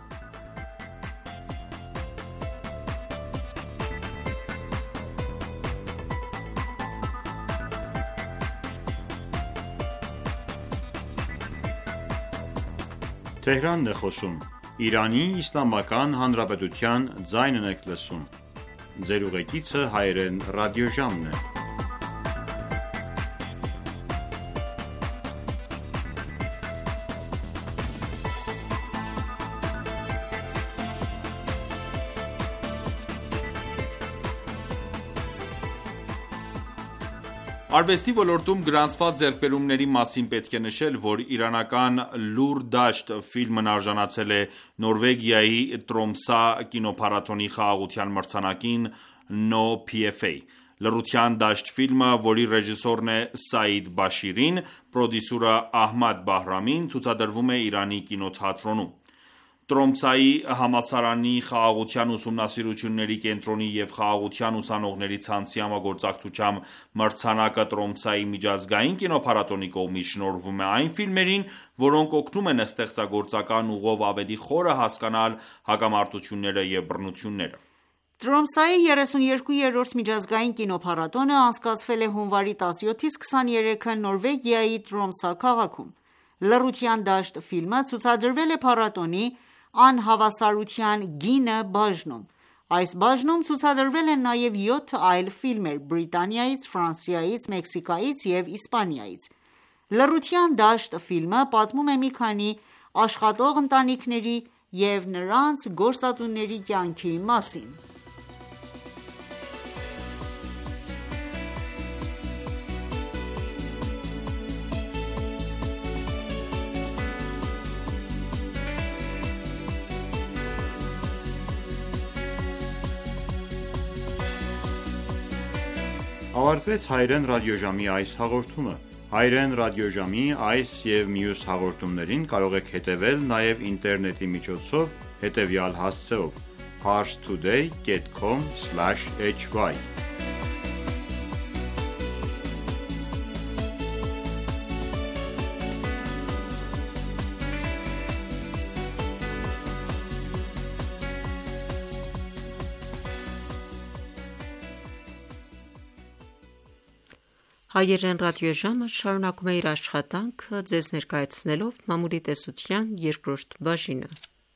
Արվեստի ոլորտում գրանցված ձեռքբերումների մասին պետք է նշել, որ իրանական «Լուր դաշտ» ֆիլմն արժանացել է Նորվեգիայի Տրոմսա կինոփառատոնի խաղաղության մրցանակին (նո փի էֆ էյ)։ «Լռության դաշտ» ֆիլմը, որի ռեժիսորն է Սաիդ Բաշիրին, պրոդյուսերը Ահմադ Բահրամին, ցուցադրվում է Իրանի կինոթատրոնում։ Տրոմսայի համալսարանի խաղաղության ուսումնասիրությունների կենտրոնի և խաղաղության ուսանողների ցանցի համագործակցությամբ մրցանակը Տրոմսայի միջազգային կինոփառատոնի կողմից շնորհվում է այն ֆիլմերին, որոնք օգնում են ստեղծագործական ուղով ավելի խորը հասկանալ հակամարտությունները և բռնությունները։ Տրոմսայի երեսունյերկուերորդ միջազգային կինոփառատոնը անցկացվել է հունվարի տասնյոթից քսաներեքը Նորվեգիայի Տրոմսա քաղաքում։ «Լռության դաշտ» ֆիլմը ցուցադրվել է փառատոնի անհավասարության գինը բաժնում։ Այս բաժնում ցուցադրվել են նաև յոթ այլ ֆիլմեր Բրիտանիայից, Ֆրանսիայից, Մեքսիկայից և Իսպանիայից։ «Լռության դաշտ» ֆիլմը պատմում է մի քանի աշխատող ընտանիքների և նրանց գործատուների կյանքի մասին։ Ավարտվեց հայերեն ռադիոժամի այս հաղորդումը։ Հայերեն ռադիոժամի այս և մյուս հաղորդումներին կարող եք հետևել նաև ինտերնետի միջոցով հետևյալ հասցեով՝ parstoday dot com slash h y Հայերեն ռադիոժամը շարունակում է իր աշխատանքը ձեզ ներկայացնելով մամուլի տեսության երկրորդ բաժինը։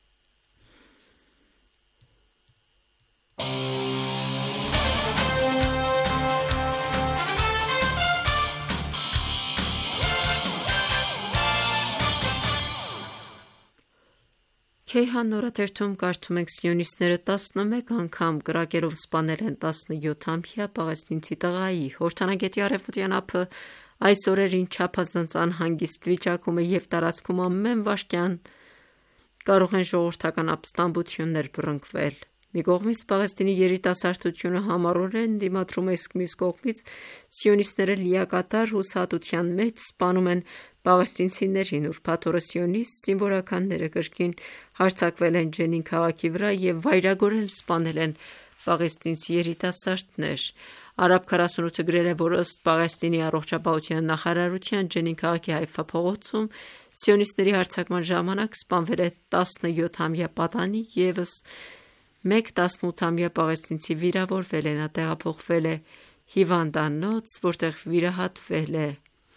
Քեյհան նորաթերթում կարդում ենք սիոնիստները տասնմեկ անգամ կրակելով սպանել են տասնյոթամյա պաղեստինցի տղայի։ Հորդանանգետի արևմտյան ափը այս օրերին չափազանց անհանգիստ վիճակում է և տարածքում ամեն վայրկյան կարող են ժողովրդական ապստամբություններ բռնկվել։ Մի կողմից Պաղեստինի երիտասարդությունը համառորեն դիմադրում է, իսկ մյուս կողմից սիոնիստները լիակատար հուսահատության մեջ սպանում են պաղեստինցիներին։ Ուրբաթ օրը սիոնիստ զինվորականները կրկին հարձակվել են Ջենին քաղաքի վրա և վայրագորեն սպանել են պաղեստինցի երիտասարդներ։ Արաբ քառասունութը գրել է, որ ըստ Պաղեստինի առողջապահության նախարարության Ջենին քաղաքի Հայֆա փողոցում սիոնիստների հարձակման ժամանակ սպանվել է տասնյոթամյա պատանի, ևս մեկ տասնութամյա պաղեստինցի վիրավորվել է։ Նա տեղափոխվել է հիվանդանոց, որտեղ վիրահատվել է։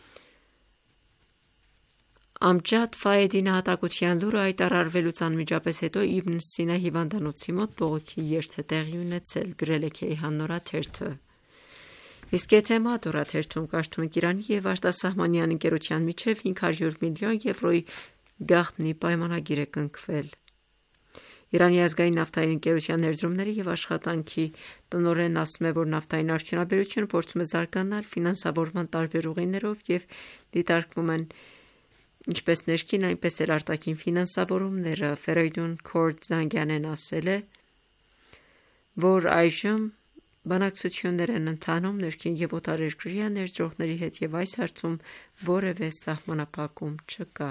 Ամջադ Ֆայեդի նահատակության լուրը հայտարարվելուց անմիջապես հետո Իբն Սինա հիվանդանոցի մոտ բողոքի երթ է տեղի ունեցել, գրել է Քեյհան նորաթերթը։ Իսկ Էթեմադ օրաթերթում կարդում ենք Իրանի և արտասահմանյան ընկերության միջև հինգ հարյուր միլիոն եվրոյի գաղտնի պայմանագիր է կնքվել։ Իրանի ազգային նավթային ընկերության ներդրումների և աշխատանքի տնօրենն ասում է, որ նավթային արդյունաբերությունը փորձում է զարգանալ ֆինանսավորման տարբեր ուղիներով և դիտարկվում են ինչպես ներքին, այնպես էլ արտաքին ֆինանսավորումները։ Ֆերեյդուն Քորդ Զանգյանեն ասել է, որ այժմ բանակցություններ են ընթանում ներքին և օտարերկրյա ներդրողների հետ և այս հարցում որևէ սահմանափակում չկա։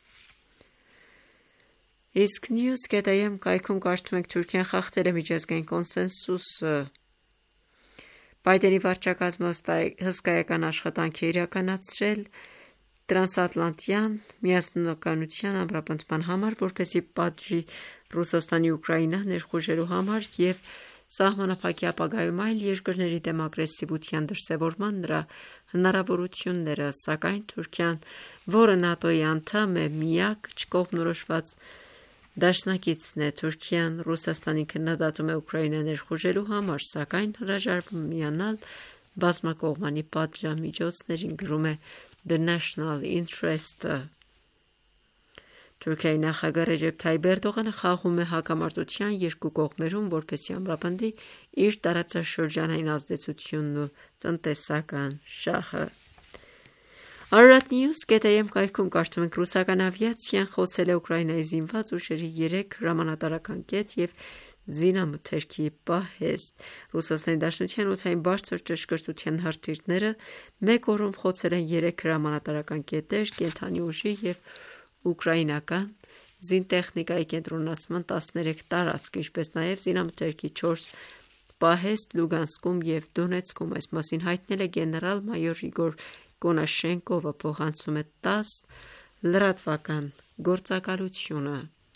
Իսկ News dot am կայքում կարդում ենք Թուրքիան խախտել է միջազգային կոնսենսուսը։ Բայդենի վարչակազմը հսկայական աշխատանք է իրականացրել տրանսատլանտյան միասնականության ամրապնդման համար, որպեսզի պատժի Ռուսաստանի Ուկրաինա ներխուժելու համար և սահմանափակի ապագայում այլ երկրների դեմ ագրեսիվության դրսևորման նրա հնարավորությունները, սակայն Թուրքիան, որը ՆԱՏՕ-ի անդամ է, միակ չկողմնորոշված դաշնակիցն է։ Թուրքիան Ռուսաստանին քննադատում է Ուկրաինա ներխուժելու համար, սակայն հրաժարվում միանալ բազմակողմանի պատժամիջոցներին, գրում է The National Interest-ը։ Թուրքիայի նախագահ Ռեջեփ Թայիփ Էրդողանը խաղում է հակամարտության երկու կողմերում, որպեսզի ամրապնդի իր տարածաշրջանային ազդեցությունն ու տնտեսական շահը։ Arad News dot am կայքում կարդում ենք ռուսական ավիացիան խոցել է Ուկրաինայի զինված ուժերի երեք հրամանատարական կետ և զինամթերքի պահեստ։ Ռուսաստանի Դաշնության օդային բարձր ճշգրտության հրթիռները մեկ օրում խոցել են երեք հրամանատարական կետեր, կենդանի ուժի և ուկրաինական զինտեխնիկայի կենտրոնացման տասներեք տարածք, ինչպես նաև զինամթերքի չորս պահեստ Լուգանսկում և Դոնեցկում։ Այս մասին հայտնել է գեներալ-մայոր Իգոր Կոնաշենկովը, փոխանցում է տաս լրատվական գործակալությունը։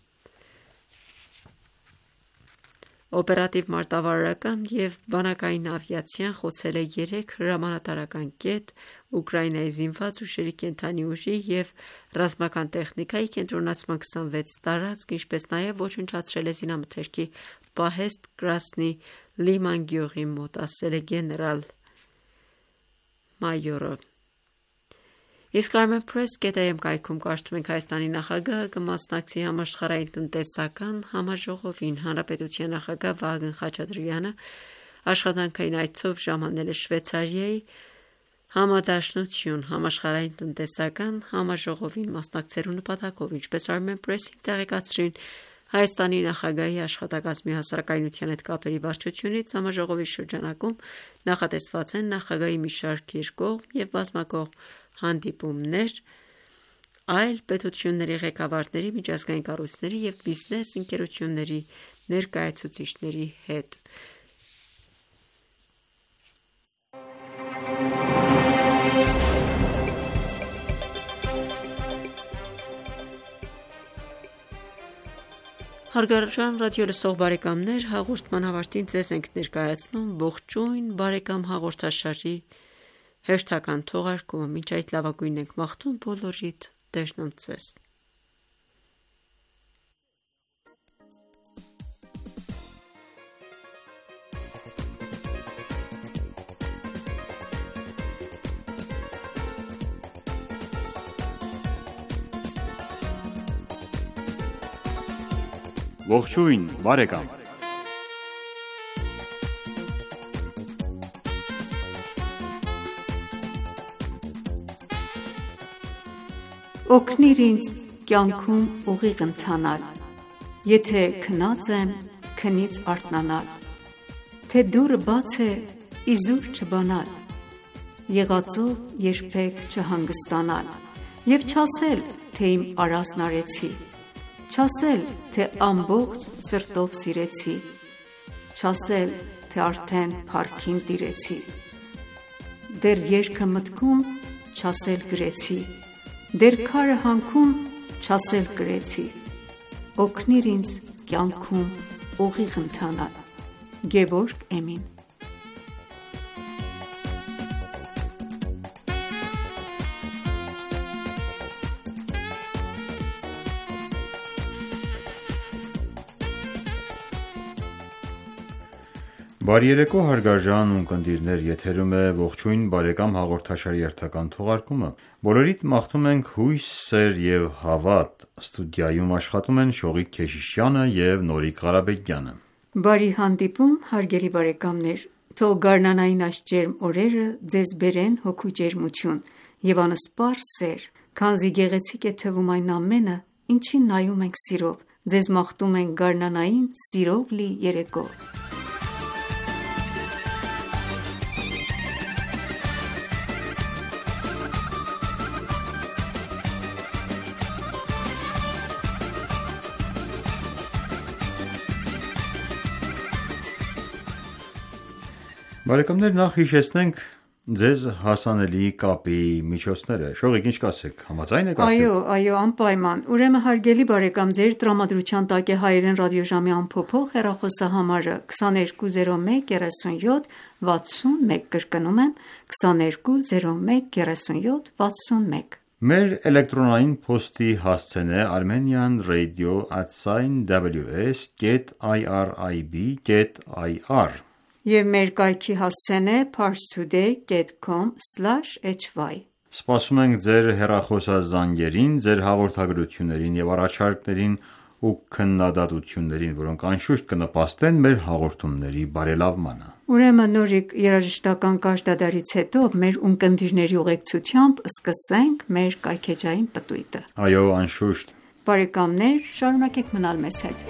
Օպերատիվ մարտավարարական և բանակային ավիացիան խոցել է երեք հրամանատարական կետ, Ուկրաինայի զինված ուժերի կենդանի ուժի և ռազմական տեխնիկայի կենտրոնացման քսանվեց տարածք, ինչպես նաև ոչնչացրել է զինամթերքի պահեստ Կրասնի Լիման գյուղի մոտ, ասել է գեներալ-մայորը։ Իսկ Armenpress dot am կայքում կարդում ենք Հայաստանի նախագահը կմասնակցի համաշխարհային տնտեսական համաժողովին։ Հանրապետության նախագահ Վահագն Խաչատրյանը աշխատանքային այցով ժամանել է Շվեյցարիայի համադաշնություն համաշխարհային տնտեսական համաժողովին մասնակցելու նպատակով, ինչպես Armenpress-ին տեղեկացրին Հայաստանի նախագահի աշխատակազմի հասարակայնության հետ կապերի վարչությունից համաժողովի շրջանակում նախատեսված են նախագահի մի շարք երկկողմ և բազմակողմ հանդիպումներ այլ պետությունների ղեկավարների, միջազգային կառույցների և բիզնես ընկերությունների ներկայացուցիչների հետ։ Հարգարժան ռադիո լսող բարեկամներ, հաղորդման ավարտին ձեզ ենք ներկայացնում ողջույն բարեկամ հաղորդաշարի հերթական թողարկումը։ Մինչ այդ լավագույնն ենք մաղթում բոլորիդ, Տերն ընդ ձեզ։ Ողջույն բարեկամ։ Օգնիր ինձ կյանքում ուղիղ ընթանալ, եթե քնած եմ, քնից արթնանալ, թե դուռը բաց է, իզուր չբանալ, եղածով երբեք չհանգստանալ, և չասել, թե իմ արածն արեցի, չասել, թե ամբողջ սրտով սիրեցի, չասել, թե արդեն փառքին տիրեցի, դեռ երգը մտքում չասել գրեցի, դեռ քարը հանքում չասել կրեցի, օգնիր ինձ կյանքում ուղիղ ընթանալ։ Գևորգ Էմին։ Բարի երեկո հարգարժան ունկնդիրներ, եթերում է ողջույն բարեկամ հաղորդաշարի հերթական թողարկումը։ Բոլորիդ մաղթում ենք հույս, սեր և հավատ։ Ստուդիայում աշխատում են Շողիկ Քեշիշյանը և Նորիկ Ղարաբեկյանը։ Բարի հանդիպում, հարգելի բարեկամներ, թող գարնանային այս ջերմ օրերը ձեզ բերեն հոգու ջերմություն և անսպառ սեր, քանզի գեղեցիկ է թվում այն ամենը, ինչին նայում ենք սիրով։ Ձեզ մաղթում ենք գարնանային սիրով լի երեկո։ Բարեկամներ, նախ հիշեցնենք ձեզ հասանելի կապի միջոցները։ Շողիկ, ինչ կասեք, համաձայն եք արդյոք։ Այո, այո, անպայման։ Ուրեմն հարգելի բարեկամ, ձեր տրամադրության տակ է հայերեն ռադիոժամի անփոփոխ հեռախոսահամարը քսաներկու զիրո մեկ երեսունյոթ վաթսունմեկ, կրկնում եմ քսաներկու զիրո մեկ երեսունյոթ վաթսունմեկ։ Մեր էլեկտրոնային փոստի հասցեն է armenian radio at w s dot irib dot i r Եվ մեր կայքի հասցեն է parstoday dot com slash h y։ Սպասում ենք ձեր հեռախոսազանգերին, ձեր հաղորդագրություններին և առաջարկներին ու քննադատություններին, որոնք անշուշտ կնպաստեն մեր հաղորդումների բարելավմանը։ Ուրեմն Նորիկ, երաժշտական կարճ դադարից հետո մեր ունկնդիրների ուղեկցությամբ սկսենք մեր կայքեջային պտույտը։ Այո, անշուշտ։ Բարեկամներ, շարունակեք մնալ մեզ հետ։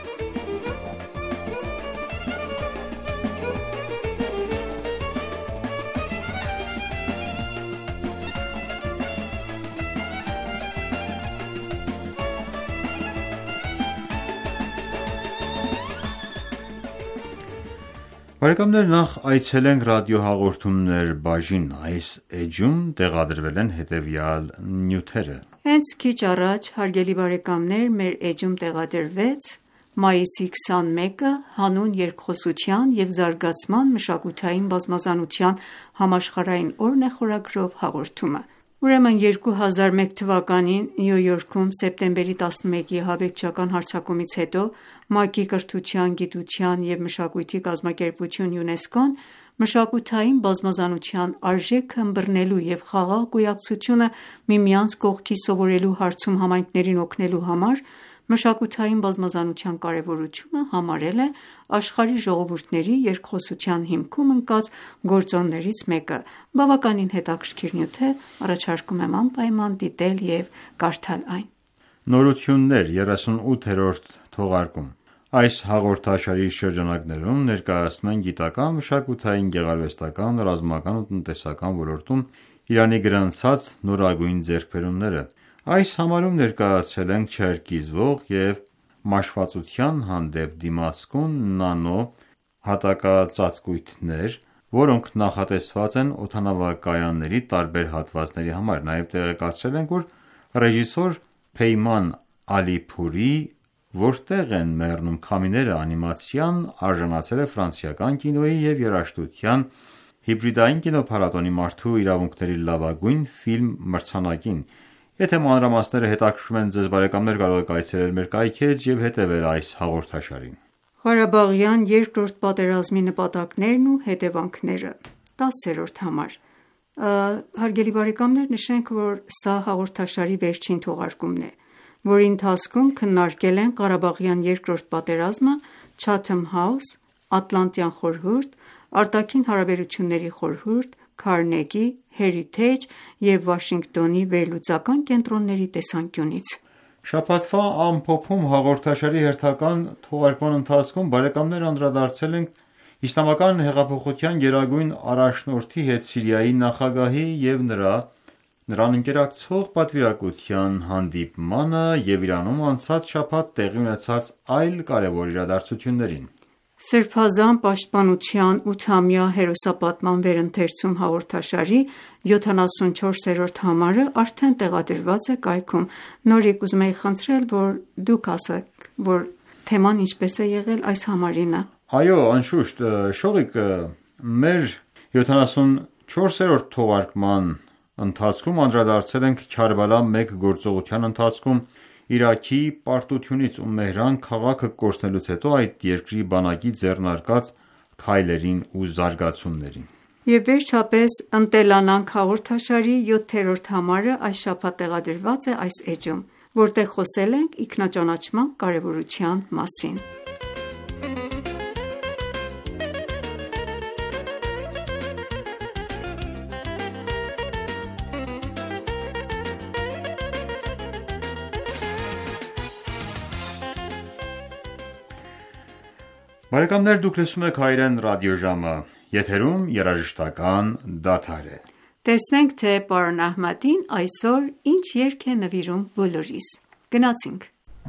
Բարեկամներ, նախ այցելենք ռադիոհաղորդումներ բաժին։ Այս էջում տեղադրվել են հետևյալ նյութերը։ Հենց քիչ առաջ, հարգելի բարեկամներ, մեր էջում տեղադրվեց մայիսի քսանմեկը հանուն երկխոսության և զարգացման մշակութային բազմազանության համաշխարհային օրն է խորագրով հաղորդումը։ Ուրեմն երկու հազար մեկ թվականին Նյու Յորքում սեպտեմբերի տասնմեկի ահաբեկչական հարձակումից հետո ՄԱԿ-ի կրթության, գիտության և մշակույթի կազմակերպություն ՅՈՒՆԵՍԿՕ-ն մշակութային բազմազանության արժեքը ըմբռնելու և խաղաղ գոյակցությունը միմյանց կողքի սովորելու հարցում համայնքներին օգնելու համար մշակութային բազմազանության կարևորությունը համարել է աշխարհի ժողովուրդների երկխոսության հիմքում ընկած գործոններից մեկը։ Բավականին հետաքրքիր նյութ է, առաջարկում եմ անպայման դիտել և կարդալ այն։ Նորություններ երեսունութերորդ թողարկում։ Այս հաղորդաշարի շրջանակներում ներկայացնում են գիտական, մշակութային, գեղարվեստական, ռազմական ու տնտեսական ոլորտում Իրանի գրանցած նորագույն ձեռքբերումները։ Այս համարում ներկայացրել ենք չերկիզվող և մաշվածության հանդեպ դիմացկուն նանո հատակածածկույթներ, որոնք նախատեսված են օդանավակայանների տարբեր հատվածների համար։ Նաև տեղեկացրել ենք, որ ռեժիսոր Փեյման Ալիփուրի «Որտեղ են մեռնում քամիները» անիմացիան արժանացել է ֆրանսիական կինոյի և երաժշտության հիբրիդային կինոփառատոնի մարդու իրավունքների լավագույն ֆիլմ մրցանակին։ Եթե մանրամասները հետաքրքրում են ձեզ, բարեկամներ, կարող եք այցելել մեր կայքէջ և հետևել այս հաղորդաշարին։ Ղարաբաղյան երկրորդ պատերազմի նպատակներն ու հետևանքները տասերորդ համար Հարգելի բարեկամներ, նշենք, որ սա հաղորդաշարի վերջին թողարկումն է, որի ընթացքում քննարկել ենք Ղարաբաղյան երկրորդ պատերազմը, Chatham House, Ատլանտյան խորհուրդ, Արտաքին հարաբերությունների խորհուրդ, Քարնեգի, Heritage և Վաշինգտոնի վերլուծական կենտրոնների տեսանկյունից։ Շաբաթվա ամփոփում հաղորդաշարի հերթական թողարկման ընթացքում բարեկամներ անդրադարձել ենք Իսլամական հեղափոխության գերագույն առաջնորդի հետ Սիրիայի նախագահի և նրա նրան ընկերակցող պատվիրակության հանդիպմանը և Իրանում անցած շաբաթ տեղի ունեցած այլ կարևոր իրադարձություններին։ Սրբազան պաշտպանության ութամյա հերոսապատման վերընթերցում հաղորդաշարի յոթանասունչորսերորդ համարը արդեն տեղադրված է կայքում։ Նորիկ, ուզում էի խնդրել, որ դուք ասեք, որ թեման ինչպես է եղել այս համարինը։ Այո, անշուշտ, Շողիկ, մեր յոթանասունչորսերորդ թողարկման ընթացքում անդրադարձել ենք Քարբալա մեկ գործողության ընթացքում Իրաքի պարտությունից ու Մեհրան քաղաքը կորցնելուց հետո այդ երկրի բանակի ձեռնարկած քայլերին ու զարգացումներին։ Եվ վերջապես «Ընտելանանք» հաղորդաշարի յոթերորդ համարը այս շաբաթ տեղադրված է այս էջում, որտեղ խոսել ենք ինքնաճանաչման կարևորության մասին։ Բարեկամներ, դուք լսում եք Հայերեն ռադիոժամը, եթերում երաժշտական դադար է։ Տեսնենք, թե պարոն Ահմադին այսօր ինչ երգ է նվիրում բոլորիս։ Գնացինք։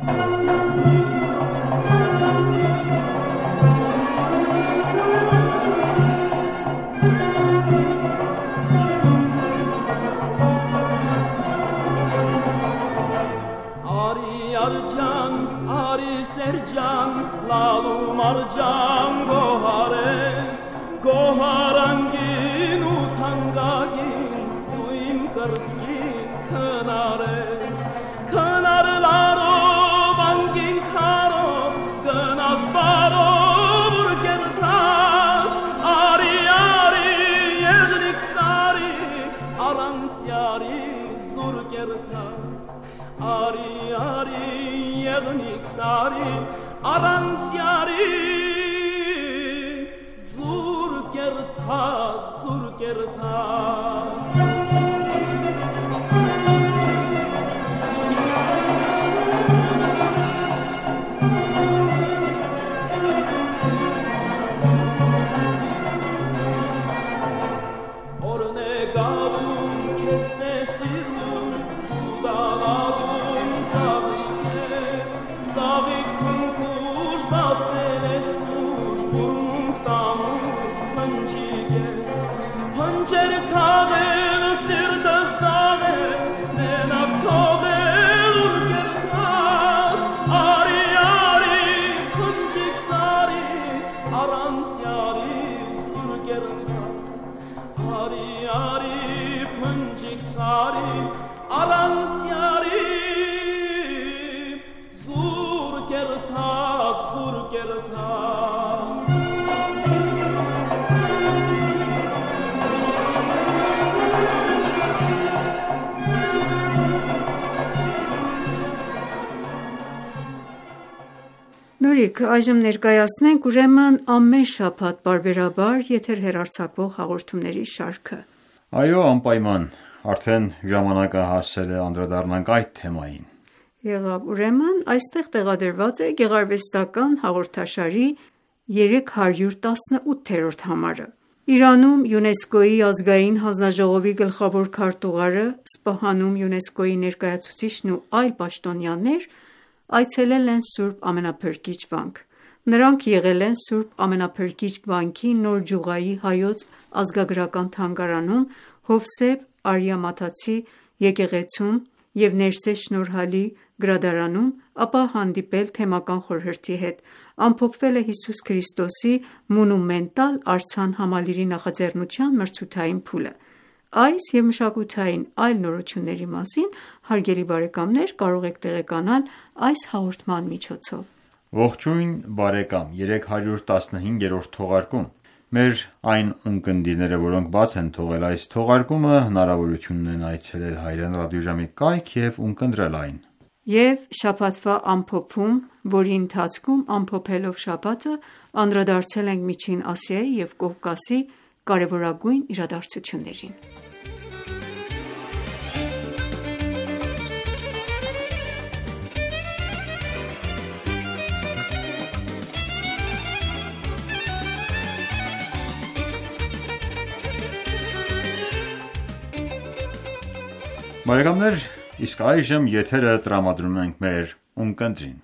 Marjan gohares, goharangin u tangagin, tu im kırtskin kınares, kınarlarov angin karov, kınas barov urgertas, ari ari yedlik sari, arantyari zurgertas, ari ari yedlik sari, Arantyari zur gertas, zur gertas. Orne galum kesmesirum, dudalarum tabikes, tabik Pancer kavel sirdas dave, menak kovel urgertas, ari ari kuncik sari, arantyari surgertas, ari ari kuncik sari, arantyari surgertas, surgertas. Նորիկ, այժմ ներկայացնենք ուրեմն ամեն շաբաթ պարբերաբար եթեր հեռարձակվող հաղորդումների շարքը։ Այո, անպայման, արդեն ժամանակը հասել է անդրադառնանք այդ թեմային։ Եղավ, ուրեմն այստեղ տեղադրված է գեղարվեստական հաղորդաշարի երեք հարյուր տասնութերորդ համարը։ Իրանում ՅՈՒՆԵՍԿՕ-ի ազգային հանձնաժողովի գլխավոր քարտուղարը, Սպահանում ՅՈՒՆԵՍԿՕ-ի ներկայացուցիչն ու այլ պաշտոնյաներ այցելել են Սուրբ Ամենափրկիչ վանք։ Նրանք եղել են Սուրբ Ամենափրկիչ վանքի Նոր Ջուղայի Հայոց ազգագրական թանգարանում, Հովսեփ Արիամաթացի եկեղեցում և Ներսես Շնորհալի գրադարանում, ապա հանդիպել թեմական խորհրդի հետ, ամփոփվել է Հիսուս Քրիստոսի մոնումենտալ արձան համալիրի նախաձեռնության մրցութային փուլը։ Այս և մշակութային այլ նորությունների մասին, հարգելի բարեկամներ, կարող եք տեղեկանալ այս հաղորդման միջոցով։ Ողջույն բարեկամ, երեք հարյուր տասնհինգերորդ թողարկում։ Մեր այն ունկնդիրները, որոնք բաց են թողել այս թողարկումը, հնարավորություն ունեն այցելել Հայրեն ռադիոժամի կայք և ունկնդրել այն։ Եվ շաբաթվա ամփոփում, որի ընթացքում ամփոփելով շաբաթը անդրադարձել ենք Միջին Ասիայի և Կովկասի կարևորագույն իրադարձություններին։ Բարեկամներ, իսկ այժմ եթերը տրամադրում ենք մեր ունկնդրին։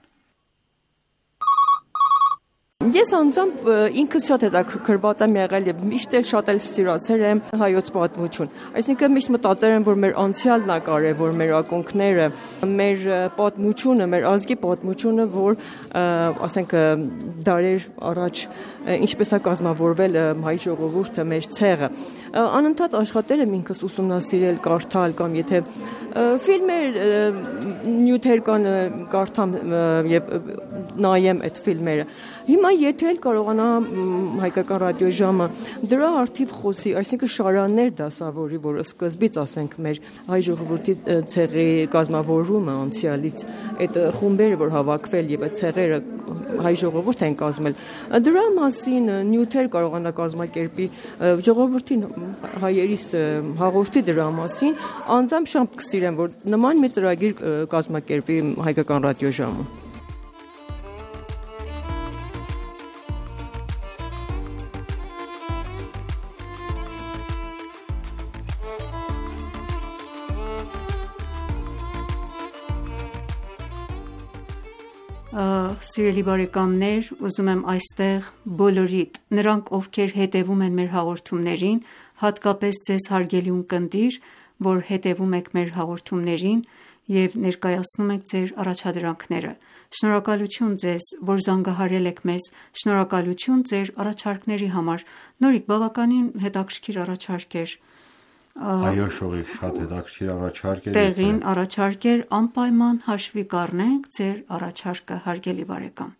Ես անձամբ ինքս շատ հետաքրքրված եմ եղել եւ միշտ էլ շատ էլ սիրացել եմ հայոց պատմություն։ Այսինքն միշտ մտածել եմ, որ մեր անցյալն է կարևոր, մեր ակունքները, մեր պատմությունը, մեր ազգի պատմությունը, որ ասենք դարեր առաջ ինչպես է կազմավորվել հայ ժողովուրդը, մեր ցեղը։ Անընդհատ աշխատել եմ ինքս ուսումնասիրել, կարդալ կամ եթե ֆիլմեր, նյութեր կան կարդամ եւ նայեմ այդ ֆիլմերը։ Հիմա եթե էլ կարողանամ հայկական ռադիոժամը դրա արդիվ խոսի, այսինքն շարաններ դասավորի, որ սկզբից ասենք մեր հայ ժողովրդի ցեղի կազմավորումը անցյալից, այդ խումբերը, որ հավաքվել եւ այդ ցեղերը հայ ժողովուրդ են կազմել, դրա մասին նյութեր կարողանա կազմակերպի, ժողովրդին հայերիս հաղորդի դրա մասին, անձամբ շատ կսիրեմ, որ նման մի ծրագիր կազմակերպի հայկական ռադիոժամը։ Սիրելի բարեկամներ, ուզում եմ այստեղ բոլորիդ, նրանք ովքեր հետևում են մեր հաղորդումներին, հատկապես ձեզ հարգելի ունկնդիր, որ հետևում եք մեր հաղորդումներին և ներկայացնում եք ձեր առաջադրանքները։ Շնորհակալություն ձեզ, որ զանգահարել եք մեզ, շնորհակալություն ձեր առաջարկների համար։ Նորիկ, բավականին հետաքրքիր առաջարկ էր։ Այո, շողիկ, շատ հետաքրքիր առաջարկ էր։ Տեղին առաջարկ էր, անպայման հաշվի կառնենք ձեր առաջարկը, հարգելի բարեկամ։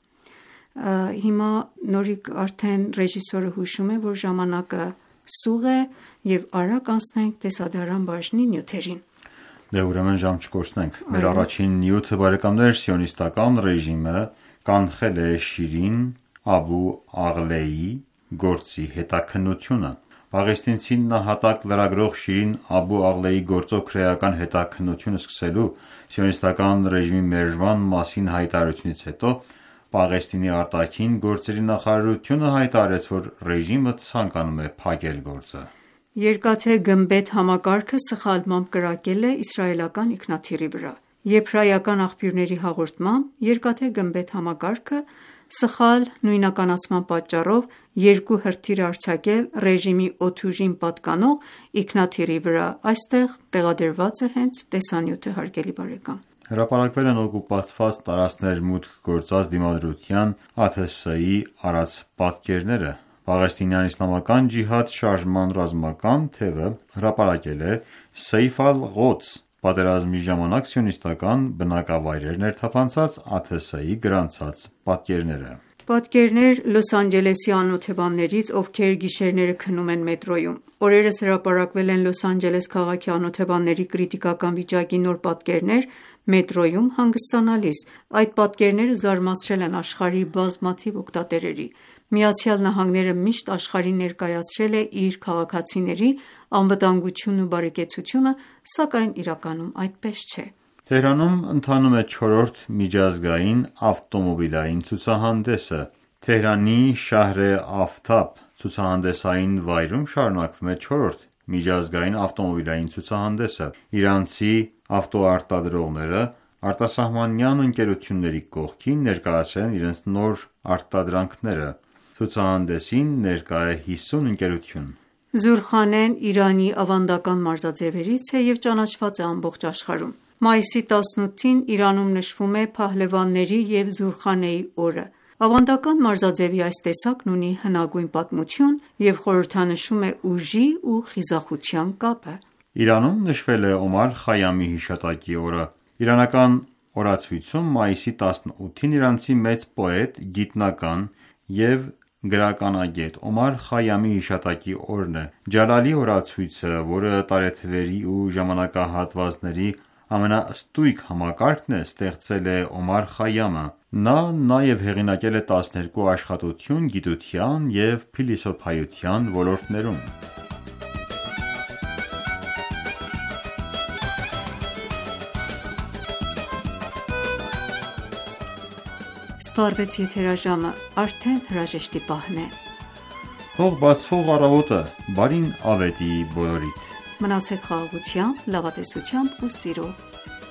Հիմա Նորիկ արդեն ռեժիսորը հուշում է, որ ժամանակը սուղ է եւ արագ անցնենք տեսադարան բաժնի նյութերին։ Դե ուրեմն ժամ չկորցնենք։ Մեր առաջին նյութը, բարեկամներ, սիոնիստական ռեժիմը կանխել է Շիրին Աբու Աղլեի գործի հետաքննությունը։ Պաղեստինցի նահատակ լրագրող Շիրին Աբու Աղլեի գործով քրեական հետաքննությունը սկսելու սիոնիստական ռեժիմի մերժման մասին հայտարարությունից հետո Պաղեստինի արտաքին գործերի նախարարությունը հայտարարեց, որ ռեժիմը ցանկանում է փակել գործը։ Երկաթե գմբեթ համակարգը սխալմամբ կրակել է իսրայելական ինքնաթիռի վրա։ Եբրայական աղբյուրների հաղորդմամբ երկաթե գմբեթ համակարգը սխալ նույնականացման պատճառով երկու հրթիռ է արձակել ռեժիմի օդուժին պատկանող ինքնաթիռի վրա։ Այստեղ տեղադրված է հենց տեսանյութը, հարգելի բարեկամ։ Հրապարակվել են օկուպացված տարածքներ մուտք գործած դիմադրության ԱԹՍ-ի արած պատկերները։ Պաղեստինյան իսլամական ջիհադ շարժման ռազմական թևը հրապարակել է Սեյֆ ալ-Ղոդս պատերազմի ժամանակ սիոնիստական բնակավայրեր ներթափանցած ԱԹՍ-ի գրանցած պատկերները։ Պատկերներ Լոս Անջելեսի անօթևաններից, ովքեր գիշերները քնում են մետրոյում։ Օրերս հրապարակվել են Լոս Անջելես քաղաքի անօթևանների կրիտիկական վիճակի նոր պատկերներ մետրոյում հանգստանալիս։ Այդ պատկերները զարմացրել են աշխարհի բազմաթիվ օգտատերերի։ Միացյալ Նահանգները միշտ աշխարհին ներկայացրել է իր քաղաքացիների անվտանգությունն ու բարեկեցությունը, սակայն իրականում այդպես չէ։ Թեհրանում ընթանում է չորրորդ միջազգային ավտոմոբիլային ցուցահանդեսը։ Թեհրանի Շահր-ե Աֆթաբ ցուցահանդեսային վայրում շարունակվում է չորրորդ միջազգային ավտոմոբիլային ցուցահանդեսը։ Իրանցի ավտոարտադրողները արտասահմանյան ընկերությունների կողքին ներկայացրել են իրենց նոր արտադրանքները։ Ցուցահանդեսին ներկա է հիսուն ընկերություն։ Զուրխանեն Իրանի ավանդական մարզաձևերից է և ճանաչված է ամբողջ աշխարհում։ Մայիսի տասնութին Իրանում նշվում է Փահլևանների և Զուրխանեի օրը։ Ավանդական մարզաձևի այս տեսակն ունի հնագույն պատմություն և խորհրդանշում է ուժի ու խիզախության կապը։ Իրանում նշվել է Օմար Խայամի հիշատակի օրը։ Իրանական օրացույցում մայիսի տասնութին իրանցի մեծ պոետ, գիտնական և գրականագետ Օմար Խայամի հիշատակի օրն է։ Ջալալի օրացույցը, որը տարեթվերի ու ժամանակահատվածների ամենաստույգ համակարգն է, ստեղծել է Օմար Խայամը։ Նա նաև հեղինակել է տասներկու աշխատություն գիտության և փիլիսոփայության ոլորտներում։ Սպառվեց եթերաժամը, արդեն հրաժեշտի պահն է։ Թող բացվող առավոտը բարին ավետի բոլորիդ։ Մնացեք խաղաղությամբ, լավատեսությամբ ու սիրով։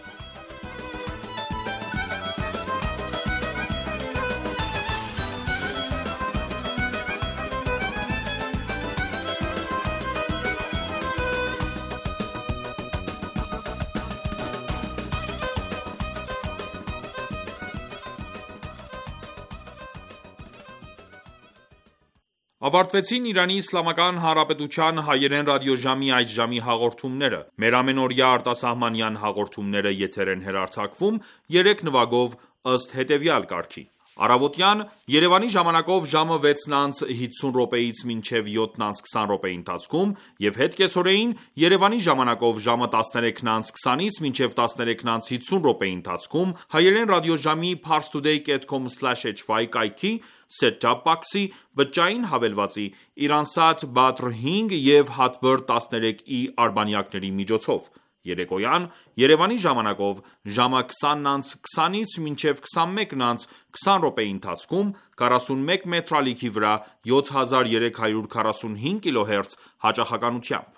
Ավարտվեցին Իրանի Իսլամական Հանրապետության հայերեն ռադիոժամի այս ժամի հաղորդումները։ Մեր ամենօրյա արտասահմանյան հաղորդումները եթեր են հեռարձակվում երեք նվագով ըստ հետևյալ կարգի։ Առավոտյան Երևանի ժամանակով ժամը վեցն անց հիսուն րոպեից մինչև յոթն անց քսան րոպեի ընթացքում և հետ կեսօրեին Երևանի ժամանակով ժամը տասներեքն անց քսանից մինչև տասներեքն անց հիսուն րոպեի ընթացքում հայերեն ռադիոժամի parstoday dot com slash h y կայքի set-top box-ի բջջային հավելվածի Iransat Badr հինգ և Hotbird տասներեք E արբանյակների միջոցով։ Երեկոյան Երևանի ժամանակով ժամը քսանն անց քսանից մինչև քսանմեկն անց քսան րոպեի ընթացքում քառասունմեկ մետրալիքի վրա յոթ հազար երեք հարյուր քառասունհինգ կիլոհերց հաճախականությամբ։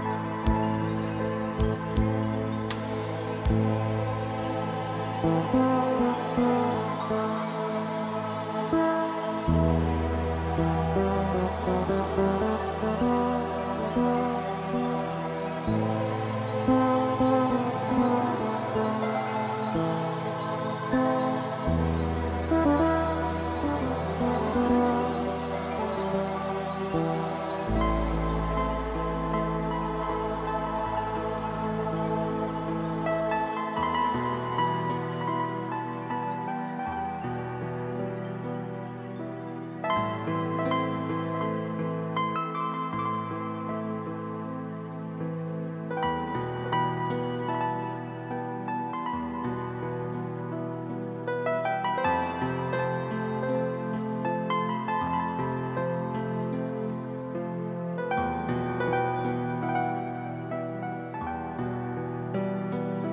Thank you.